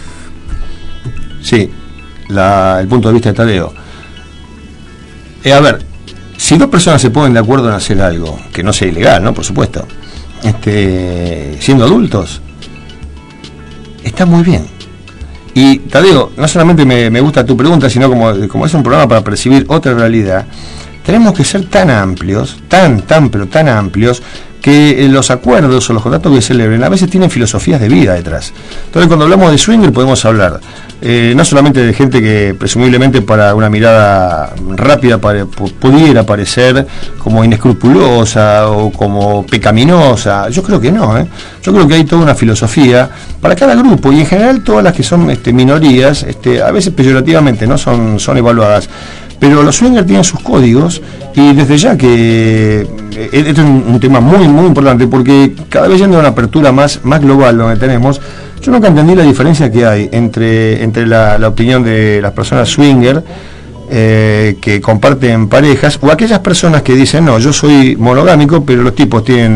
Sí, la, el punto de vista de Tadeo. Eh, a ver, si dos personas se ponen de acuerdo en hacer algo, que no sea ilegal, ¿no? Por supuesto, este, siendo adultos, está muy bien. Y Tadeo, no solamente me, me gusta tu pregunta, sino como, como es un programa para percibir otra realidad, tenemos que ser tan amplios, tan, tan, pero tan amplios, que los acuerdos o los contratos que se celebren a veces tienen filosofías de vida detrás. Entonces, cuando hablamos de swinger podemos hablar eh, no solamente de gente que presumiblemente para una mirada rápida pare, pudiera parecer como inescrupulosa o como pecaminosa. Yo creo que no, ¿eh? Yo creo que hay toda una filosofía para cada grupo y en general todas las que son este, minorías, este, a veces peyorativamente no son, son evaluadas. Pero los swingers tienen sus códigos y desde ya que eh, este es un, un tema muy muy importante porque cada vez yendo a una apertura más, más global donde tenemos, yo nunca entendí la diferencia que hay entre, entre la, la opinión de las personas swinger eh, que comparten parejas o aquellas personas que dicen no, yo soy monogámico pero los tipos tienen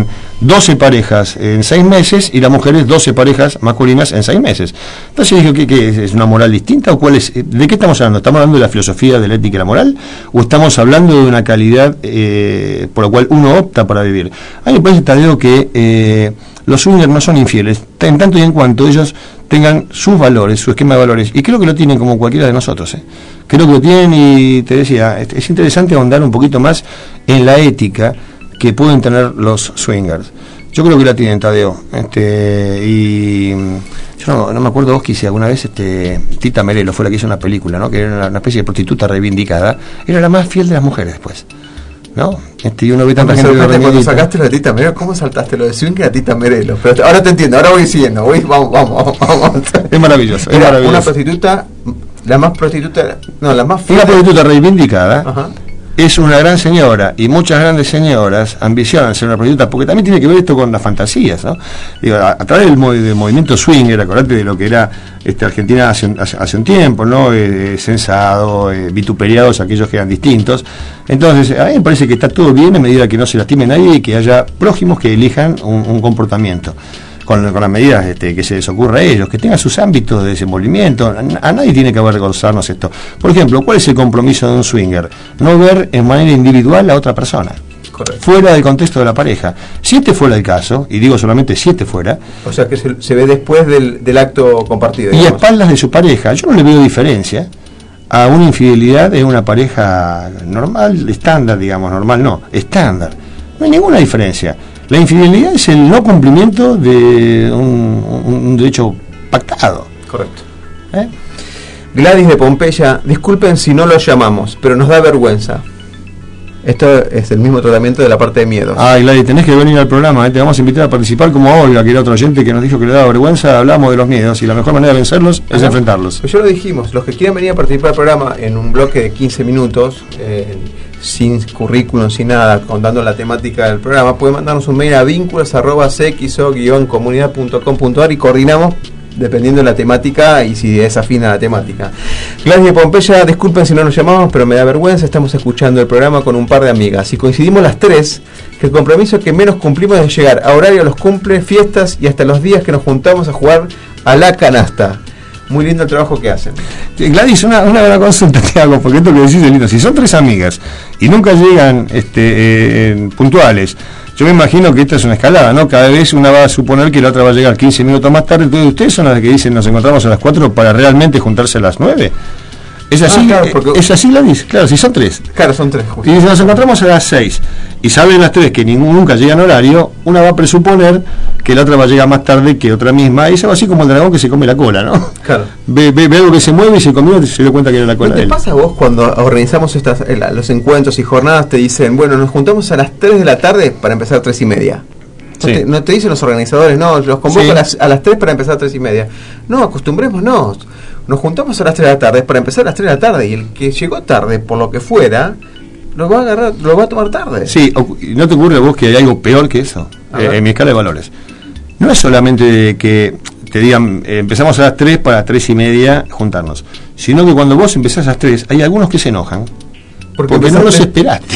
doce parejas en seis meses y las mujeres doce parejas masculinas en seis meses. Entonces dije, ¿qué, qué es una moral distinta o cuál es? ¿De qué estamos hablando? ¿Estamos hablando de la filosofía de la ética y la moral? ¿O estamos hablando de una calidad eh, por la cual uno opta para vivir? A mí me parece, Tadeo, que eh, los swingers no son infieles, en tanto y en cuanto ellos tengan sus valores, su esquema de valores, y creo que lo tienen como cualquiera de nosotros, ¿eh? Creo que lo tienen, y te decía, es interesante ahondar un poquito más en la ética que pueden tener los swingers. Yo creo que la tienen, Tadeo. Este, y yo no, no me acuerdo, vos, que hice alguna vez, este, Tita Merelo fue la que hizo una película, ¿no? Que era una, una especie de prostituta reivindicada, era la más fiel de las mujeres después, ¿no? Este, y uno ve tanta me gente sorprende cuando sacaste lo de Tita Merelo, ¿cómo saltaste lo de swing a Tita Merelo? Pero ahora te entiendo, ahora voy siguiendo, voy, vamos, vamos, vamos. Es maravilloso, es Era maravilloso. Una prostituta, la más prostituta, no, la más fiel. Una prostituta reivindicada. Ajá. Es una gran señora, y muchas grandes señoras ambicionan ser una prostituta, porque también tiene que ver esto con las fantasías, ¿no? Digo, a, a través del, del movimiento swinger, acordate de lo que era este, Argentina hace, hace, hace un tiempo, ¿no? Eh, censado, eh, vituperiados aquellos que eran distintos. Entonces, a mí me parece que está todo bien en medida que no se lastime nadie y que haya prójimos que elijan un, un comportamiento con, con las medidas este, que se les ocurra a ellos, que tengan sus ámbitos de desenvolvimiento. A, a nadie tiene que avergonzarnos esto. Por ejemplo, ¿cuál es el compromiso de un swinger? No ver en manera individual a otra persona. Correcto. Fuera del contexto de la pareja. Si este fuera el caso, y digo solamente si este fuera, o sea que se, se ve después del, del acto compartido, y digamos, a espaldas de su pareja, yo no le veo diferencia a una infidelidad de una pareja normal, estándar, digamos, normal no, estándar. No hay ninguna diferencia. La infidelidad es el no cumplimiento de un, un, un derecho pactado. Correcto. ¿Eh? Gladys de Pompeya, disculpen si no lo llamamos, pero nos da vergüenza. Esto es el mismo tratamiento de la parte de miedos. Ay, Gladys, tenés que venir al programa, ¿eh? Te vamos a invitar a participar como a Olga, que era otro oyente que nos dijo que le daba vergüenza. Hablamos de los miedos y la mejor manera de vencerlos es Ajá. enfrentarlos. Pues ya lo dijimos, los que quieran venir a participar del programa en un bloque de quince minutos, eh, sin currículum, sin nada, contando la temática del programa, pueden mandarnos un mail a vínculos arroba cxo guion comunidad punto com punto ar y coordinamos dependiendo de la temática y si es afín a la temática. Gladys de Pompeya, disculpen si no nos llamamos, pero me da vergüenza, estamos escuchando el programa con un par de amigas y coincidimos las tres que el compromiso que menos cumplimos es llegar a horario a los cumple, fiestas y hasta los días que nos juntamos a jugar a la canasta. Muy lindo el trabajo que hacen. Gladys, una, una gran consulta te hago, porque esto que decís es lindo. Si son tres amigas y nunca llegan este, eh, puntuales, yo me imagino que esta es una escalada, ¿no? Cada vez una va a suponer que la otra va a llegar quince minutos más tarde. Entonces, ¿ustedes son las que dicen nos encontramos a las cuatro para realmente juntarse a las nueve? ¿Es así? Ah, claro, porque... ¿Es así, Gladys? Claro, si son tres. Claro, son tres. Justo. Y si nos encontramos a las seis y saben las tres que ningún, nunca llegan a horario, una va a presuponer que la otra va a llegar más tarde que otra misma. Y eso va así como el dragón que se come la cola, ¿no? Claro. Ve, ve, ve algo que se mueve y se comió y se dio cuenta que era la cola ¿No de te él. pasa a vos cuando organizamos estas, eh, los encuentros y jornadas, te dicen, bueno, nos juntamos a las tres de la tarde para empezar a tres y media? ¿No, Sí. te, no te dicen los organizadores, no, los convoco Sí. a, las, a las tres para empezar a tres y media? No, acostumbrémonos. Nos juntamos a las tres de la tarde para empezar a las tres de la tarde y el que llegó tarde, por lo que fuera, lo va a agarrar, lo va a tomar tarde. Sí, ¿no te ocurre a vos que hay algo peor que eso? Eh, en mi escala de valores. No es solamente que te digan, eh, empezamos a las tres para las tres y media juntarnos, sino que cuando vos empezás a las tres, hay algunos que se enojan. Porque, porque no los esperaste.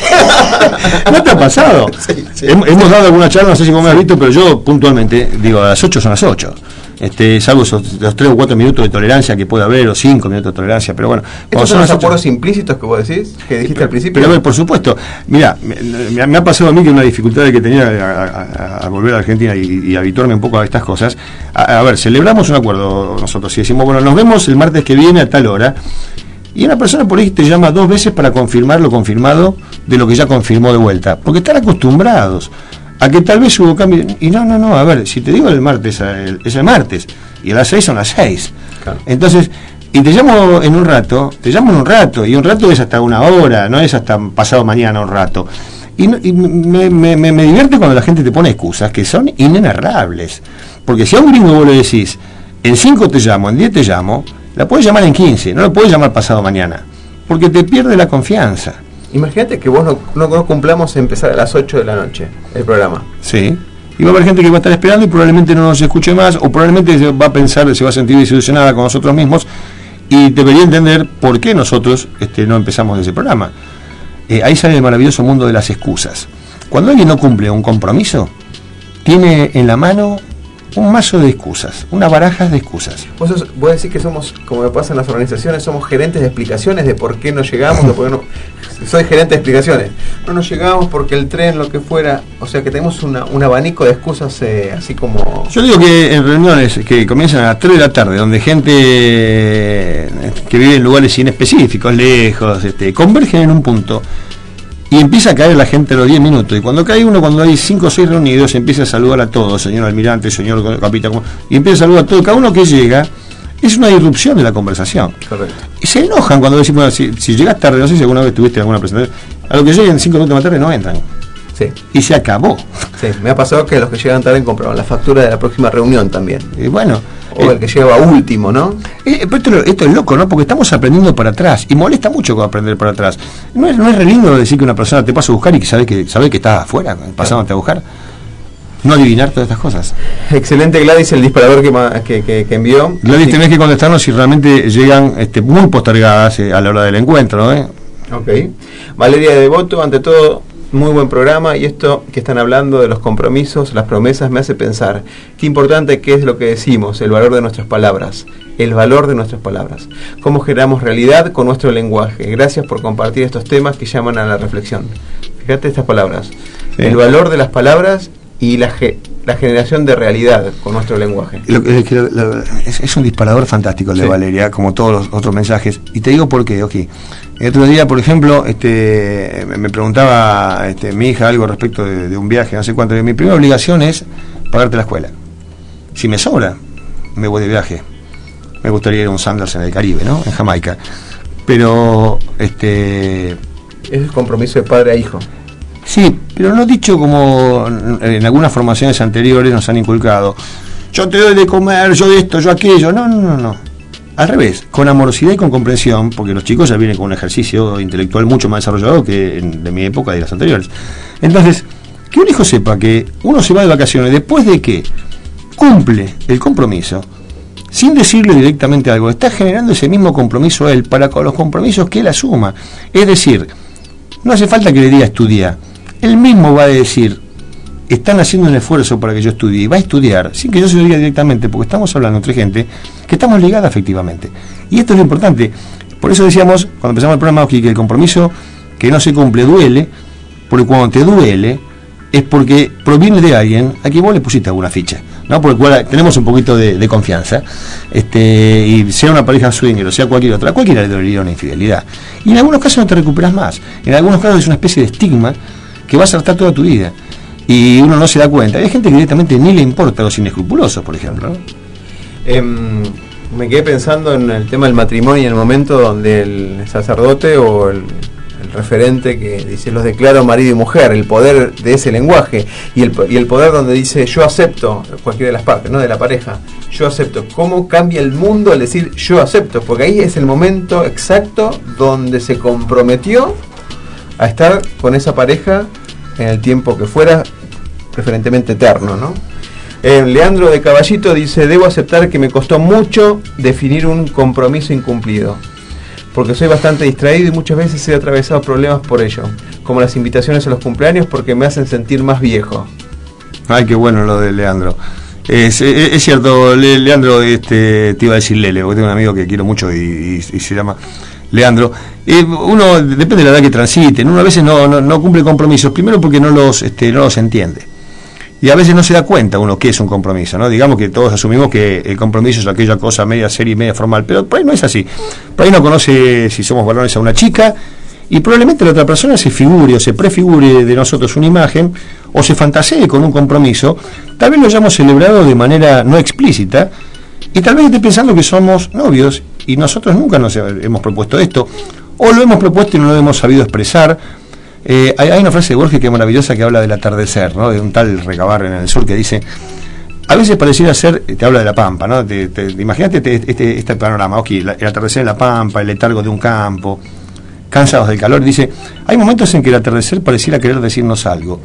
¿No te ha pasado? Sí, sí. Hem, hemos dado alguna charla, no sé si vos me has visto, pero yo puntualmente digo, a las ocho son las ocho. Este, salvo esos, los tres o cuatro minutos de tolerancia que puede haber, o cinco minutos de tolerancia, pero bueno. ¿Estos son los acuerdos implícitos que vos decís, que dijiste pero, al principio? Pero a ver, por supuesto, mira, me, me ha pasado a mí que una dificultad que tenía a, a, a volver a Argentina y, y habituarme un poco a estas cosas. A, a ver, celebramos un acuerdo nosotros y decimos, bueno, nos vemos el martes que viene a tal hora. Y una persona por ahí te llama dos veces para confirmar lo confirmado de lo que ya confirmó de vuelta. Porque están acostumbrados a que tal vez hubo cambio. Y no, no, no, a ver, si te digo el martes, el, es el martes. Y a las seis son las seis. Claro. Entonces, y te llamo en un rato, te llamo en un rato. Y un rato es hasta una hora, no es hasta pasado mañana un rato. Y, no, y me, me, me, me divierte cuando la gente te pone excusas que son inenarrables. Porque si a un gringo vos le decís, en cinco te llamo, en diez te llamo, la puedes llamar en quince, no la puedes llamar pasado mañana, porque te pierde la confianza. Imagínate que vos no, no, no cumplamos empezar a las ocho de la noche el programa. Sí. Y va a haber gente que va a estar esperando y probablemente no nos escuche más, o probablemente va a pensar, se va a sentir desilusionada con nosotros mismos, y debería entender por qué nosotros este, no empezamos ese programa. Eh, ahí sale el maravilloso mundo de las excusas. Cuando alguien no cumple un compromiso, tiene en la mano un mazo de excusas, unas barajas de excusas. Vos, sos, vos decís que somos, como me pasa en las organizaciones, somos gerentes de explicaciones de por qué no llegamos, de por qué no... Soy gerente de explicaciones. No nos llegamos porque el tren, lo que fuera... O sea, que tenemos una, un abanico de excusas eh, así como... Yo digo que en reuniones que comienzan a las tres de la tarde, donde gente que vive en lugares inespecíficos, lejos, este, convergen en un punto... Y empieza a caer la gente a los diez minutos. Y cuando cae uno, cuando hay cinco o seis reunidos, empieza a saludar a todos, señor almirante, señor capitán, y empieza a saludar a todos. Cada uno que llega, es una disrupción de la conversación. Correcto. Y se enojan cuando decimos, bueno, si, si llegas tarde, no sé si alguna vez tuviste alguna presentación, a lo que lleguen cinco minutos más tarde no entran. Sí. Y se acabó. Sí, me ha pasado que los que llegan tarde compraban la factura de la próxima reunión también. Y bueno... O eh, el que llegaba último, ¿no? Eh, pero esto, esto es loco, ¿no? Porque estamos aprendiendo para atrás. Y molesta mucho aprender para atrás. No es, no es re lindo decir que una persona te pasa a buscar y que sabe que, sabe que estás afuera, pasándote a buscar. No adivinar todas estas cosas. Excelente, Gladys, el disparador que, que, que, que envió. Gladys, sí. Tenés que contestarnos si realmente llegan este, muy postergadas eh, a la hora del encuentro, ¿eh? Ok. Valeria de Devoto, ante todo... Muy buen programa, y esto que están hablando de los compromisos, las promesas, me hace pensar qué importante que es lo que decimos, el valor de nuestras palabras, el valor de nuestras palabras, cómo generamos realidad con nuestro lenguaje. Gracias por compartir estos temas que llaman a la reflexión. Fíjate estas palabras, sí. El valor de las palabras y la, ge la generación de realidad con nuestro lenguaje. Lo, es, lo, es, es un disparador fantástico el de sí. Valeria, como todos los otros mensajes, y te digo por qué, ok. El otro día, por ejemplo, este, me preguntaba este, mi hija algo respecto de, de un viaje, no sé cuánto. Mi primera obligación es pagarte la escuela. Si me sobra, me voy de viaje. Me gustaría ir a un Sanders en el Caribe, ¿no? En Jamaica. Pero, este... es el compromiso de padre a hijo. Sí, pero no dicho como en algunas formaciones anteriores nos han inculcado. Yo te doy de comer, yo de esto, yo aquello. No, no, no, no. Al revés, con amorosidad y con comprensión, porque los chicos ya vienen con un ejercicio intelectual mucho más desarrollado que en, de mi época y de las anteriores. Entonces, que un hijo sepa que uno se va de vacaciones después de que cumple el compromiso, sin decirle directamente algo, está generando ese mismo compromiso a él para con los compromisos que él asuma. Es decir, no hace falta que le diga estudia, él mismo va a decir, están haciendo un esfuerzo para que yo estudie, y va a estudiar, sin que yo se lo diga directamente, porque estamos hablando entre gente que estamos ligadas afectivamente. Y esto es lo importante. Por eso decíamos, cuando empezamos el programa, que el compromiso que no se cumple duele, porque cuando te duele, es porque proviene de alguien a quien vos le pusiste alguna ficha, ¿no? Por el cual tenemos un poquito de, de confianza, este, y sea una pareja swinger o sea cualquier otra, cualquiera le dolería una infidelidad. Y en algunos casos no te recuperas más. En algunos casos es una especie de estigma que vas a tratar toda tu vida. Y uno no se da cuenta. Hay gente que directamente ni le importa a los inescrupulosos, por ejemplo, ¿no? Eh, me quedé pensando en el tema del matrimonio, en el momento donde el sacerdote o el, el referente que dice los declaro marido y mujer, el poder de ese lenguaje, y el, y el poder donde dice yo acepto, cualquiera de las partes, no de la pareja, yo acepto. ¿Cómo cambia el mundo al decir yo acepto? Porque ahí es el momento exacto donde se comprometió a estar con esa pareja en el tiempo que fuera, preferentemente eterno, ¿no? Eh, Leandro de Caballito dice, debo aceptar que me costó mucho definir un compromiso incumplido, porque soy bastante distraído y muchas veces he atravesado problemas por ello, como las invitaciones a los cumpleaños, porque me hacen sentir más viejo. Ay, qué bueno lo de Leandro. Es, es, es cierto, Le, Leandro, este, te iba a decir Lele, porque tengo un amigo que quiero mucho y, y, y se llama Leandro. Eh, uno, depende de la edad que transiten, uno a veces no, no, no cumple compromisos, primero porque no los, este, no los entiende. Y a veces no se da cuenta uno qué es un compromiso, ¿no? Digamos que todos asumimos que el compromiso es aquella cosa media seria y media formal, pero por ahí no es así. Por ahí no conoce, si somos varones, a una chica, y probablemente la otra persona se figure o se prefigure de nosotros una imagen, o se fantasee con un compromiso, tal vez lo hayamos celebrado de manera no explícita, y tal vez esté pensando que somos novios, y nosotros nunca nos hemos propuesto esto, o lo hemos propuesto y no lo hemos sabido expresar. Eh, hay, hay una frase de Borges que es maravillosa, que habla del atardecer, ¿no? De un tal Recabar en el sur, que dice, a veces pareciera ser, te habla de la pampa, ¿no? Te, te, imagínate este, este, este panorama, okay, la, el atardecer en la pampa, el letargo de un campo, cansados del calor. Dice, hay momentos en que el atardecer pareciera querer decirnos algo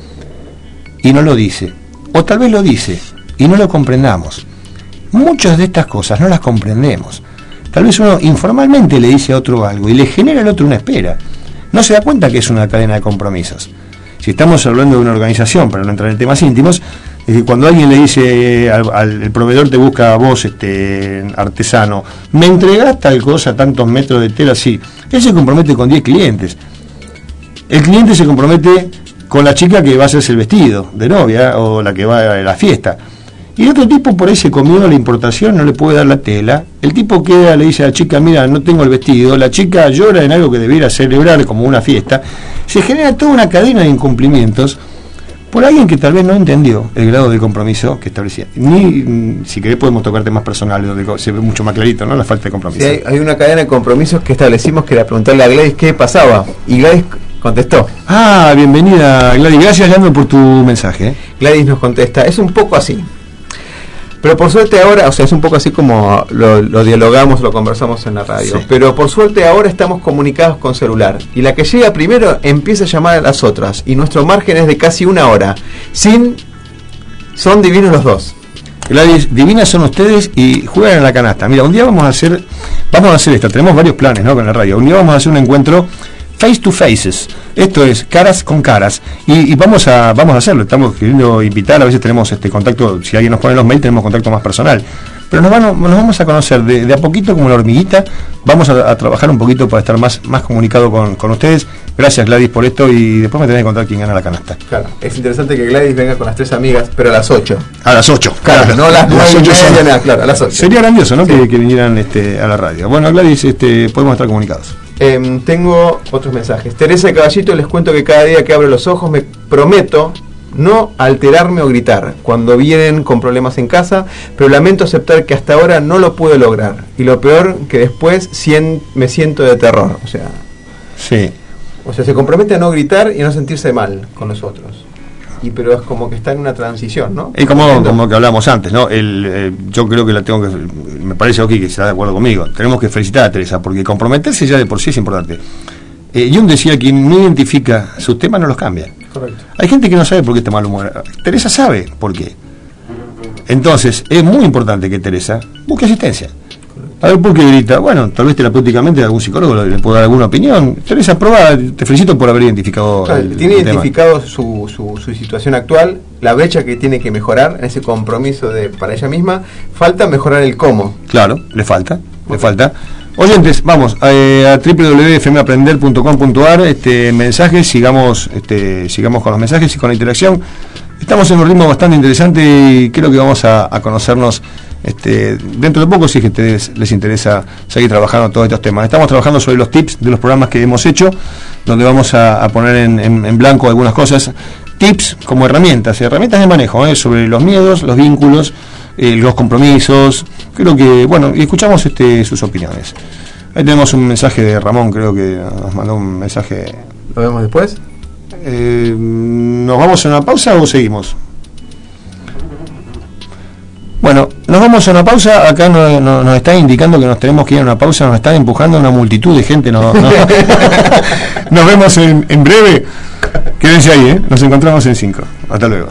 y no lo dice, o tal vez lo dice y no lo comprendamos. Muchas de estas cosas no las comprendemos. Tal vez uno informalmente le dice a otro algo y le genera al otro una espera. No se da cuenta que es una cadena de compromisos. Si estamos hablando de una organización, para no entrar en temas íntimos, Eh, cuando alguien le dice al, al el proveedor te busca a vos, este artesano, me entregás tal cosa, tantos metros de tela, sí. Él se compromete con diez clientes. El cliente se compromete con la chica que va a hacerse el vestido de novia o la que va a la fiesta. Y otro tipo por ahí se comió la importación, no le puede dar la tela. El tipo queda, le dice a la chica, mira, no tengo el vestido. La chica llora en algo que debiera celebrar como una fiesta. Se genera toda una cadena de incumplimientos por alguien que tal vez no entendió el grado de compromiso que establecía. Ni, si querés, podemos tocar temas personales, donde se ve mucho más clarito, ¿no? La falta de compromiso. Sí, hay, hay una cadena de compromisos que establecimos que era preguntarle a Gladys qué pasaba. Y Gladys contestó. Ah, bienvenida, Gladys. Gracias, Leandro, por tu mensaje. ¿eh? Gladys nos contesta, es un poco así. Pero por suerte ahora, o sea, es un poco así como lo, lo dialogamos, lo conversamos en la radio. Sí. Pero por suerte ahora estamos comunicados con celular. Y la que llega primero empieza a llamar a las otras. Y nuestro margen es de casi una hora. Sin... Son divinos los dos. Gladys, divinas son ustedes y juegan en la canasta. Mira, un día vamos a hacer... Vamos a hacer esto. Tenemos varios planes, ¿no? Con la radio. Un día vamos a hacer un encuentro face to faces, esto es caras con caras, y, y vamos a vamos a hacerlo. Estamos queriendo invitar, a veces tenemos este contacto, si alguien nos pone los mails tenemos contacto más personal, pero nos, van, nos vamos a conocer de, de a poquito como la hormiguita. Vamos a, a trabajar un poquito para estar más, más comunicado con, con ustedes. Gracias, Gladys, por esto, y después me tenés que contar quién gana la canasta. Claro, es interesante que Gladys venga con las tres amigas, pero a las ocho. A las ocho, claro, claro, no a las nueve y media, nada, claro, a las ocho. Sería grandioso, ¿no? Sí. Que, que vinieran este, a la radio. Bueno, Gladys, este, podemos estar comunicados. Eh, tengo otros mensajes. Teresa de Caballito, les cuento que cada día que abro los ojos me prometo no alterarme o gritar cuando vienen con problemas en casa, pero lamento aceptar que hasta ahora no lo pude lograr. Y lo peor, que después cien, me siento de terror. O sea, sí. O sea, se compromete a no gritar y a no sentirse mal con los otros. Y pero es como que está en una transición, ¿no? Es como, como que hablamos antes, ¿no? El, eh, yo creo que la tengo que... Me parece, Oki, que está de acuerdo conmigo. Tenemos que felicitar a Teresa, porque comprometerse ya de por sí es importante. Eh, Jung decía, quien no identifica sus temas no los cambia. Correcto. Hay gente que no sabe por qué está mal humor. Teresa sabe por qué. Entonces, es muy importante que Teresa busque asistencia. A ver por qué grita. Bueno, tal vez terapéuticamente algún psicólogo le pueda dar alguna opinión. Teresa, probá, te felicito por haber identificado. Claro, el, tiene el identificado su, su, su situación actual, la brecha que tiene que mejorar en ese compromiso de para ella misma. Falta mejorar el cómo. Claro, le falta, okay. le falta. Oyentes, vamos eh, a doble u doble u doble u punto f m aprender punto com punto a r, este, mensajes, sigamos, este, sigamos con los mensajes y con la interacción. Estamos en un ritmo bastante interesante y creo que vamos a, a conocernos este, dentro de poco, si es que a ustedes les interesa seguir trabajando todos estos temas. Estamos trabajando sobre los tips de los programas que hemos hecho, donde vamos a, a poner en, en, en blanco algunas cosas. Tips como herramientas, herramientas de manejo, ¿eh? sobre los miedos, los vínculos, eh, los compromisos. Creo que, bueno, y escuchamos este, sus opiniones. Ahí tenemos un mensaje de Ramón, creo que nos mandó un mensaje. ¿Lo vemos después? Eh, ¿Nos vamos a una pausa o seguimos? Bueno, nos vamos a una pausa. Acá nos, nos, nos están indicando que nos tenemos que ir a una pausa. Nos están empujando una multitud de gente. Nos, nos, nos vemos en, en breve. Quédense ahí, ¿eh? Nos encontramos en cinco. Hasta luego.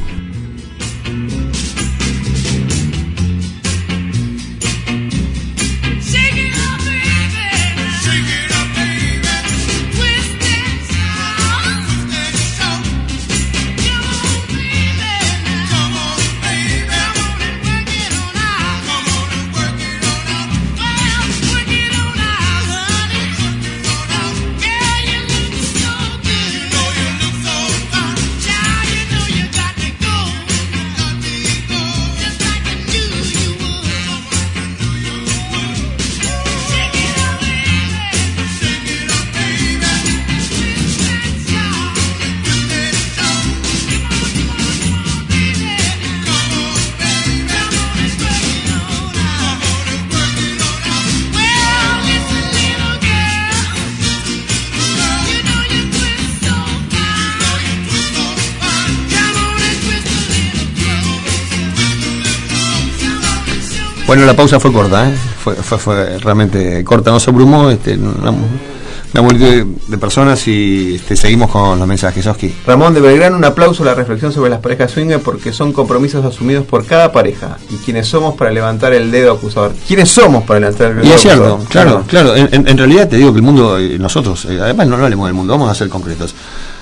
Bueno, la pausa fue corta, ¿eh? fue, fue, fue realmente corta, no se abrumó este, una, una multitud de, de personas y este, seguimos con los mensajes. Oski. Ramón de Belgrano, un aplauso a la reflexión sobre las parejas swinger porque son compromisos asumidos por cada pareja y quienes somos para levantar el dedo acusador. ¿Quiénes somos para levantar el dedo acusador? Y es acusador? cierto, claro, claro. En, en, en realidad te digo que el mundo, eh, nosotros, eh, además no, no hablemos del mundo, vamos a ser concretos.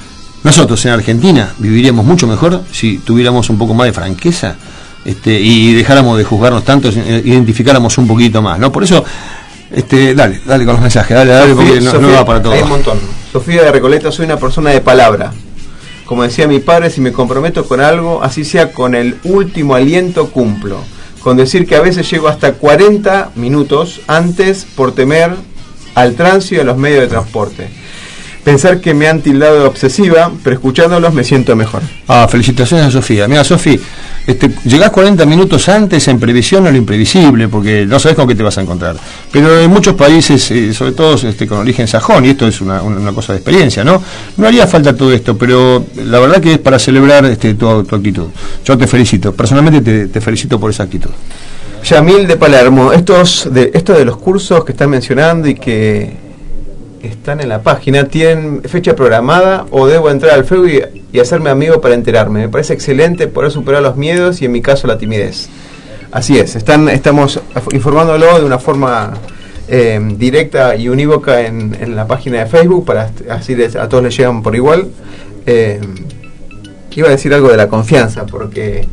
nosotros en Argentina viviríamos mucho mejor si tuviéramos un poco más de franqueza, este, y dejáramos de juzgarnos tanto, identificáramos un poquito más, ¿no? Por eso, este, dale, dale con los mensajes, dale, dale, Sofía, porque no, Sofía, no va para todo. Hay un montón. Sofía de Recoleta, soy una persona de palabra. Como decía mi padre, si me comprometo con algo, así sea con el último aliento, cumplo. Con decir que a veces llego hasta cuarenta minutos antes por temer al tránsito y a los medios de transporte. Pensar que me han tildado de obsesiva, pero escuchándolos me siento mejor. Ah, felicitaciones a Sofía. Mira, Sofi, este, llegás cuarenta minutos antes en previsión a lo imprevisible, porque no sabes con qué te vas a encontrar. Pero en muchos países, eh, sobre todo este, con origen sajón, y esto es una, una cosa de experiencia, ¿no? No haría falta todo esto, pero la verdad que es para celebrar este, tu, tu actitud. Yo te felicito, personalmente te, te felicito por esa actitud. Yamil de Palermo, estos de, esto de los cursos que están mencionando y que están en la página, ¿tienen fecha programada o debo entrar al Facebook y, y hacerme amigo para enterarme? Me parece excelente poder superar los miedos y en mi caso la timidez. Así es, están, estamos informándolo de una forma eh, directa y unívoca en, en la página de Facebook, para así les, a todos les llegan por igual. Eh, iba a decir algo de la confianza, porque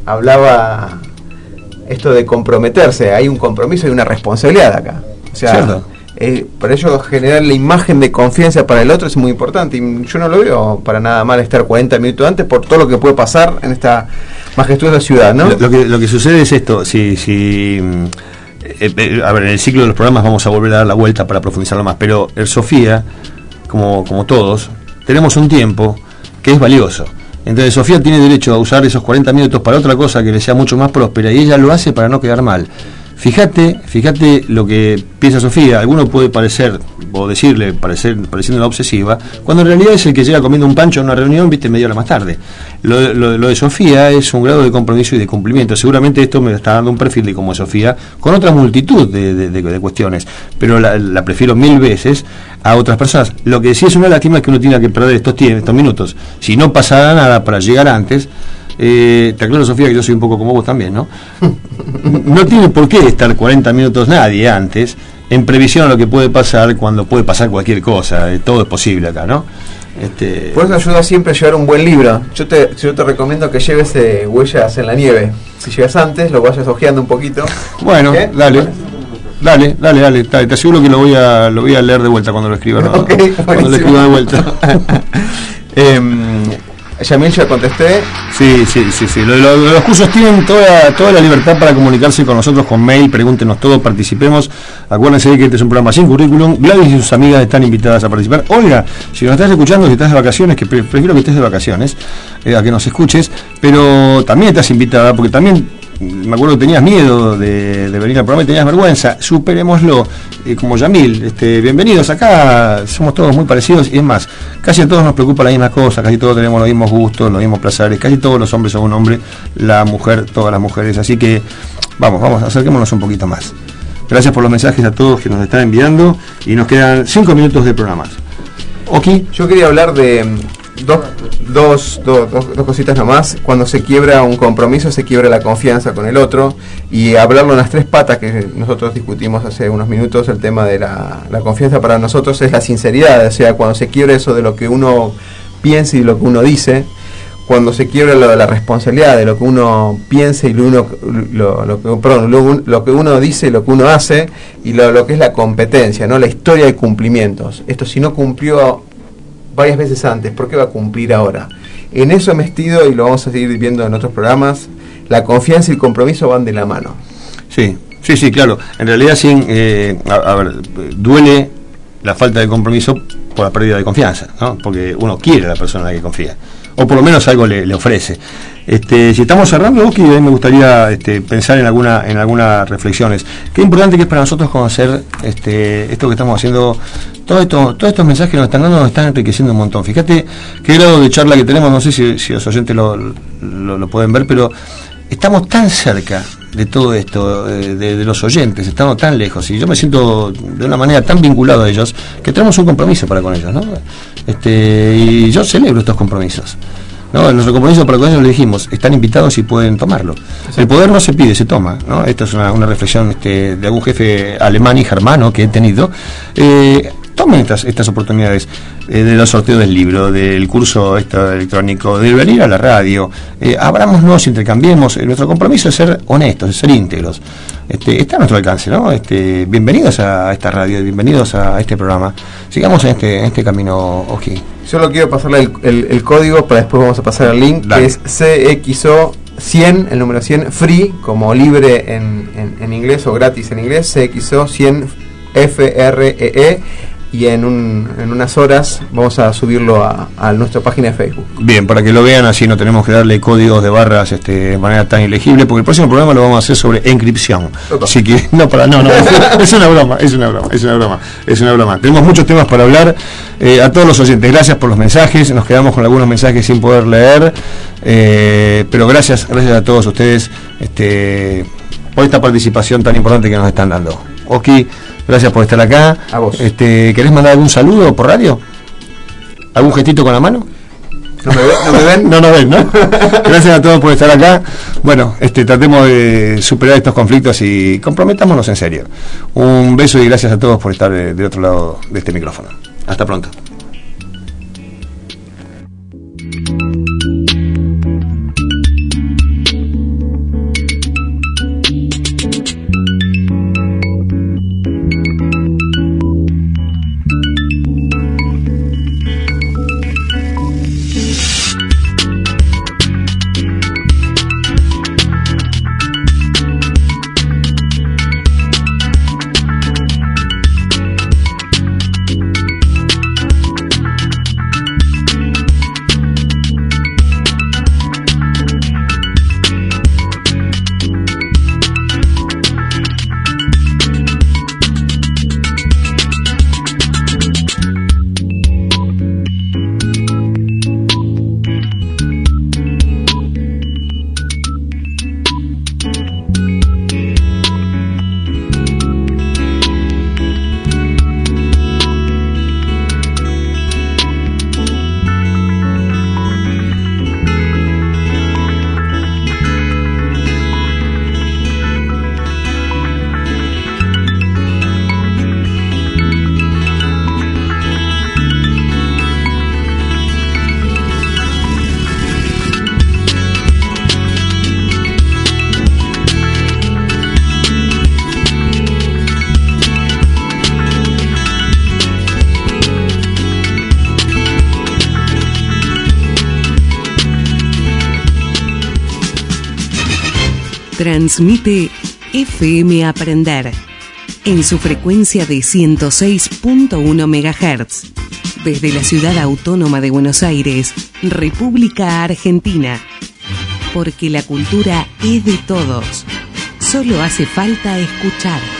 hablaba esto de comprometerse, hay un compromiso y una responsabilidad acá. O sea, ¿cierto? Eh, por ello generar la imagen de confianza para el otro es muy importante, y yo no lo veo para nada mal estar cuarenta minutos antes por todo lo que puede pasar en esta majestuosa ciudad, ¿no? Lo, lo, que, lo que sucede es esto, si, si eh, eh, a ver, en el ciclo de los programas vamos a volver a dar la vuelta para profundizarlo más, pero el Sofía, como, como todos, tenemos un tiempo que es valioso. Entonces Sofía tiene derecho a usar esos cuarenta minutos para otra cosa que le sea mucho más próspera, y ella lo hace para no quedar mal. Fíjate, fíjate lo que piensa Sofía. Alguno puede parecer, o decirle, parecer, pareciendo una obsesiva, cuando en realidad es el que llega comiendo un pancho a una reunión, viste, media hora más tarde. Lo, lo, lo de Sofía es un grado de compromiso y de cumplimiento. Seguramente esto me está dando un perfil de como Sofía, con otra multitud de, de, de, de cuestiones, pero la, la prefiero mil veces a otras personas. Lo que sí es una lástima es que uno tiene que perder estos, estos minutos. Si no pasara nada para llegar antes, Eh, te aclaro, Sofía, que yo soy un poco como vos también, ¿no? No tiene por qué estar cuarenta minutos nadie antes, en previsión a lo que puede pasar cuando puede pasar cualquier cosa. Eh, todo es posible acá, ¿no? Este... Por eso ayuda siempre a llevar un buen libro. Yo te, yo te recomiendo que lleves eh, Huellas en la nieve. Si llegas antes, lo vayas hojeando un poquito. Bueno, ¿qué? dale. Dale, dale, dale, dale, te aseguro que lo voy a lo voy a leer de vuelta cuando lo escriba, ¿no? Okay, cuando lo escriba de vuelta. eh, Yamil, ya contesté. Sí, sí, sí, sí. Lo, lo, los cursos tienen toda, toda la libertad para comunicarse con nosotros con mail, pregúntenos todo, participemos. Acuérdense de que este es un programa sin currículum. Gladys y sus amigas están invitadas a participar. Olga, si nos estás escuchando, si estás de vacaciones, que pre prefiero que estés de vacaciones, eh, a que nos escuches, pero también estás invitada, porque también me acuerdo que tenías miedo de, de venir al programa y tenías vergüenza. Superémoslo, eh, como Yamil. Este, bienvenidos acá, somos todos muy parecidos, y es más, casi a todos nos preocupa la misma cosa, casi todos tenemos los mismos gustos, los mismos placeres, casi todos los hombres son un hombre, la mujer, todas las mujeres, así que vamos, vamos, acerquémonos un poquito más. Gracias por los mensajes a todos que nos están enviando, y nos quedan cinco minutos de programa. Ok. Yo quería hablar de Dos, dos, dos, dos, dos cositas nomás. Cuando se quiebra un compromiso, se quiebra la confianza con el otro, y hablarlo en las tres patas que nosotros discutimos hace unos minutos. El tema de la, la confianza para nosotros es la sinceridad, o sea, cuando se quiebra eso de lo que uno piensa y lo que uno dice, cuando se quiebra lo de la responsabilidad de lo que uno piensa y lo, uno, lo, lo, que, perdón, lo, lo que uno dice y lo que uno hace, y lo, lo que es la competencia, ¿no? La historia de cumplimientos. Esto, si no cumplió varias veces antes, ¿por qué va a cumplir ahora? En eso me estido, y lo vamos a seguir viendo en otros programas. La confianza y el compromiso van de la mano. Sí, sí, sí, claro. En realidad, sí, eh, a, a ver, duele la falta de compromiso por la pérdida de confianza, ¿no? Porque uno quiere a la persona en la que confía, o por lo menos algo le, le ofrece. Este, si estamos cerrando, Oski, a mí me gustaría este, pensar en alguna en algunas reflexiones. Qué importante que es para nosotros conocer este, esto que estamos haciendo. Todo esto, todos estos mensajes que nos están dando nos están enriqueciendo un montón. Fíjate qué grado de charla que tenemos, no sé si, si los oyentes lo, lo, lo pueden ver, pero estamos tan cerca de todo esto, de, de los oyentes, estamos tan lejos, y yo me siento de una manera tan vinculado a ellos, que tenemos un compromiso para con ellos, ¿no? Este, y yo celebro estos compromisos, ¿no? En nuestro compromiso para con ellos le dijimos, están invitados y pueden tomarlo. El poder no se pide, se toma, ¿no? Esto es una, una reflexión este, de algún jefe alemán y germano que he tenido. Eh, tomen estas, estas oportunidades eh, de los sorteos del libro, del curso esto electrónico, de venir a la radio, eh, abrámonos, intercambiemos. Eh, nuestro compromiso es ser honestos, es ser íntegros. Este, está a nuestro alcance, ¿no? Este, bienvenidos a esta radio, bienvenidos a este programa. Sigamos en este, en este camino, Oski. Solo quiero pasarle el, el, el código, para después vamos a pasar el link. Dale. Que es C X O cien, el número cien, free, como libre en, en, en inglés o gratis en inglés, C X O cien F R E E, y en, un, en unas horas vamos a subirlo a, a nuestra página de Facebook. Bien, para que lo vean, así no tenemos que darle códigos de barras este, de manera tan ilegible, porque el próximo programa lo vamos a hacer sobre encripción. Así que, no, para, no, no, es, es una broma, es una broma, es una broma, es una broma. Tenemos muchos temas para hablar. Eh, a todos los oyentes, gracias por los mensajes, nos quedamos con algunos mensajes sin poder leer, eh, pero gracias, gracias a todos ustedes este, por esta participación tan importante que nos están dando. Oski, gracias por estar acá. A vos. Este, ¿querés mandar algún saludo por radio? ¿Algún gestito con la mano? ¿No me, ve, no me ven? No nos ven, ¿no? Gracias a todos por estar acá. Bueno, este, tratemos de superar estos conflictos y comprometámonos en serio. Un beso y gracias a todos por estar de, de otro lado de este micrófono. Hasta pronto. Transmite F M Aprender en su frecuencia de ciento seis punto uno megahertz desde la ciudad autónoma de Buenos Aires, República Argentina. Porque la cultura es de todos. Solo hace falta escuchar.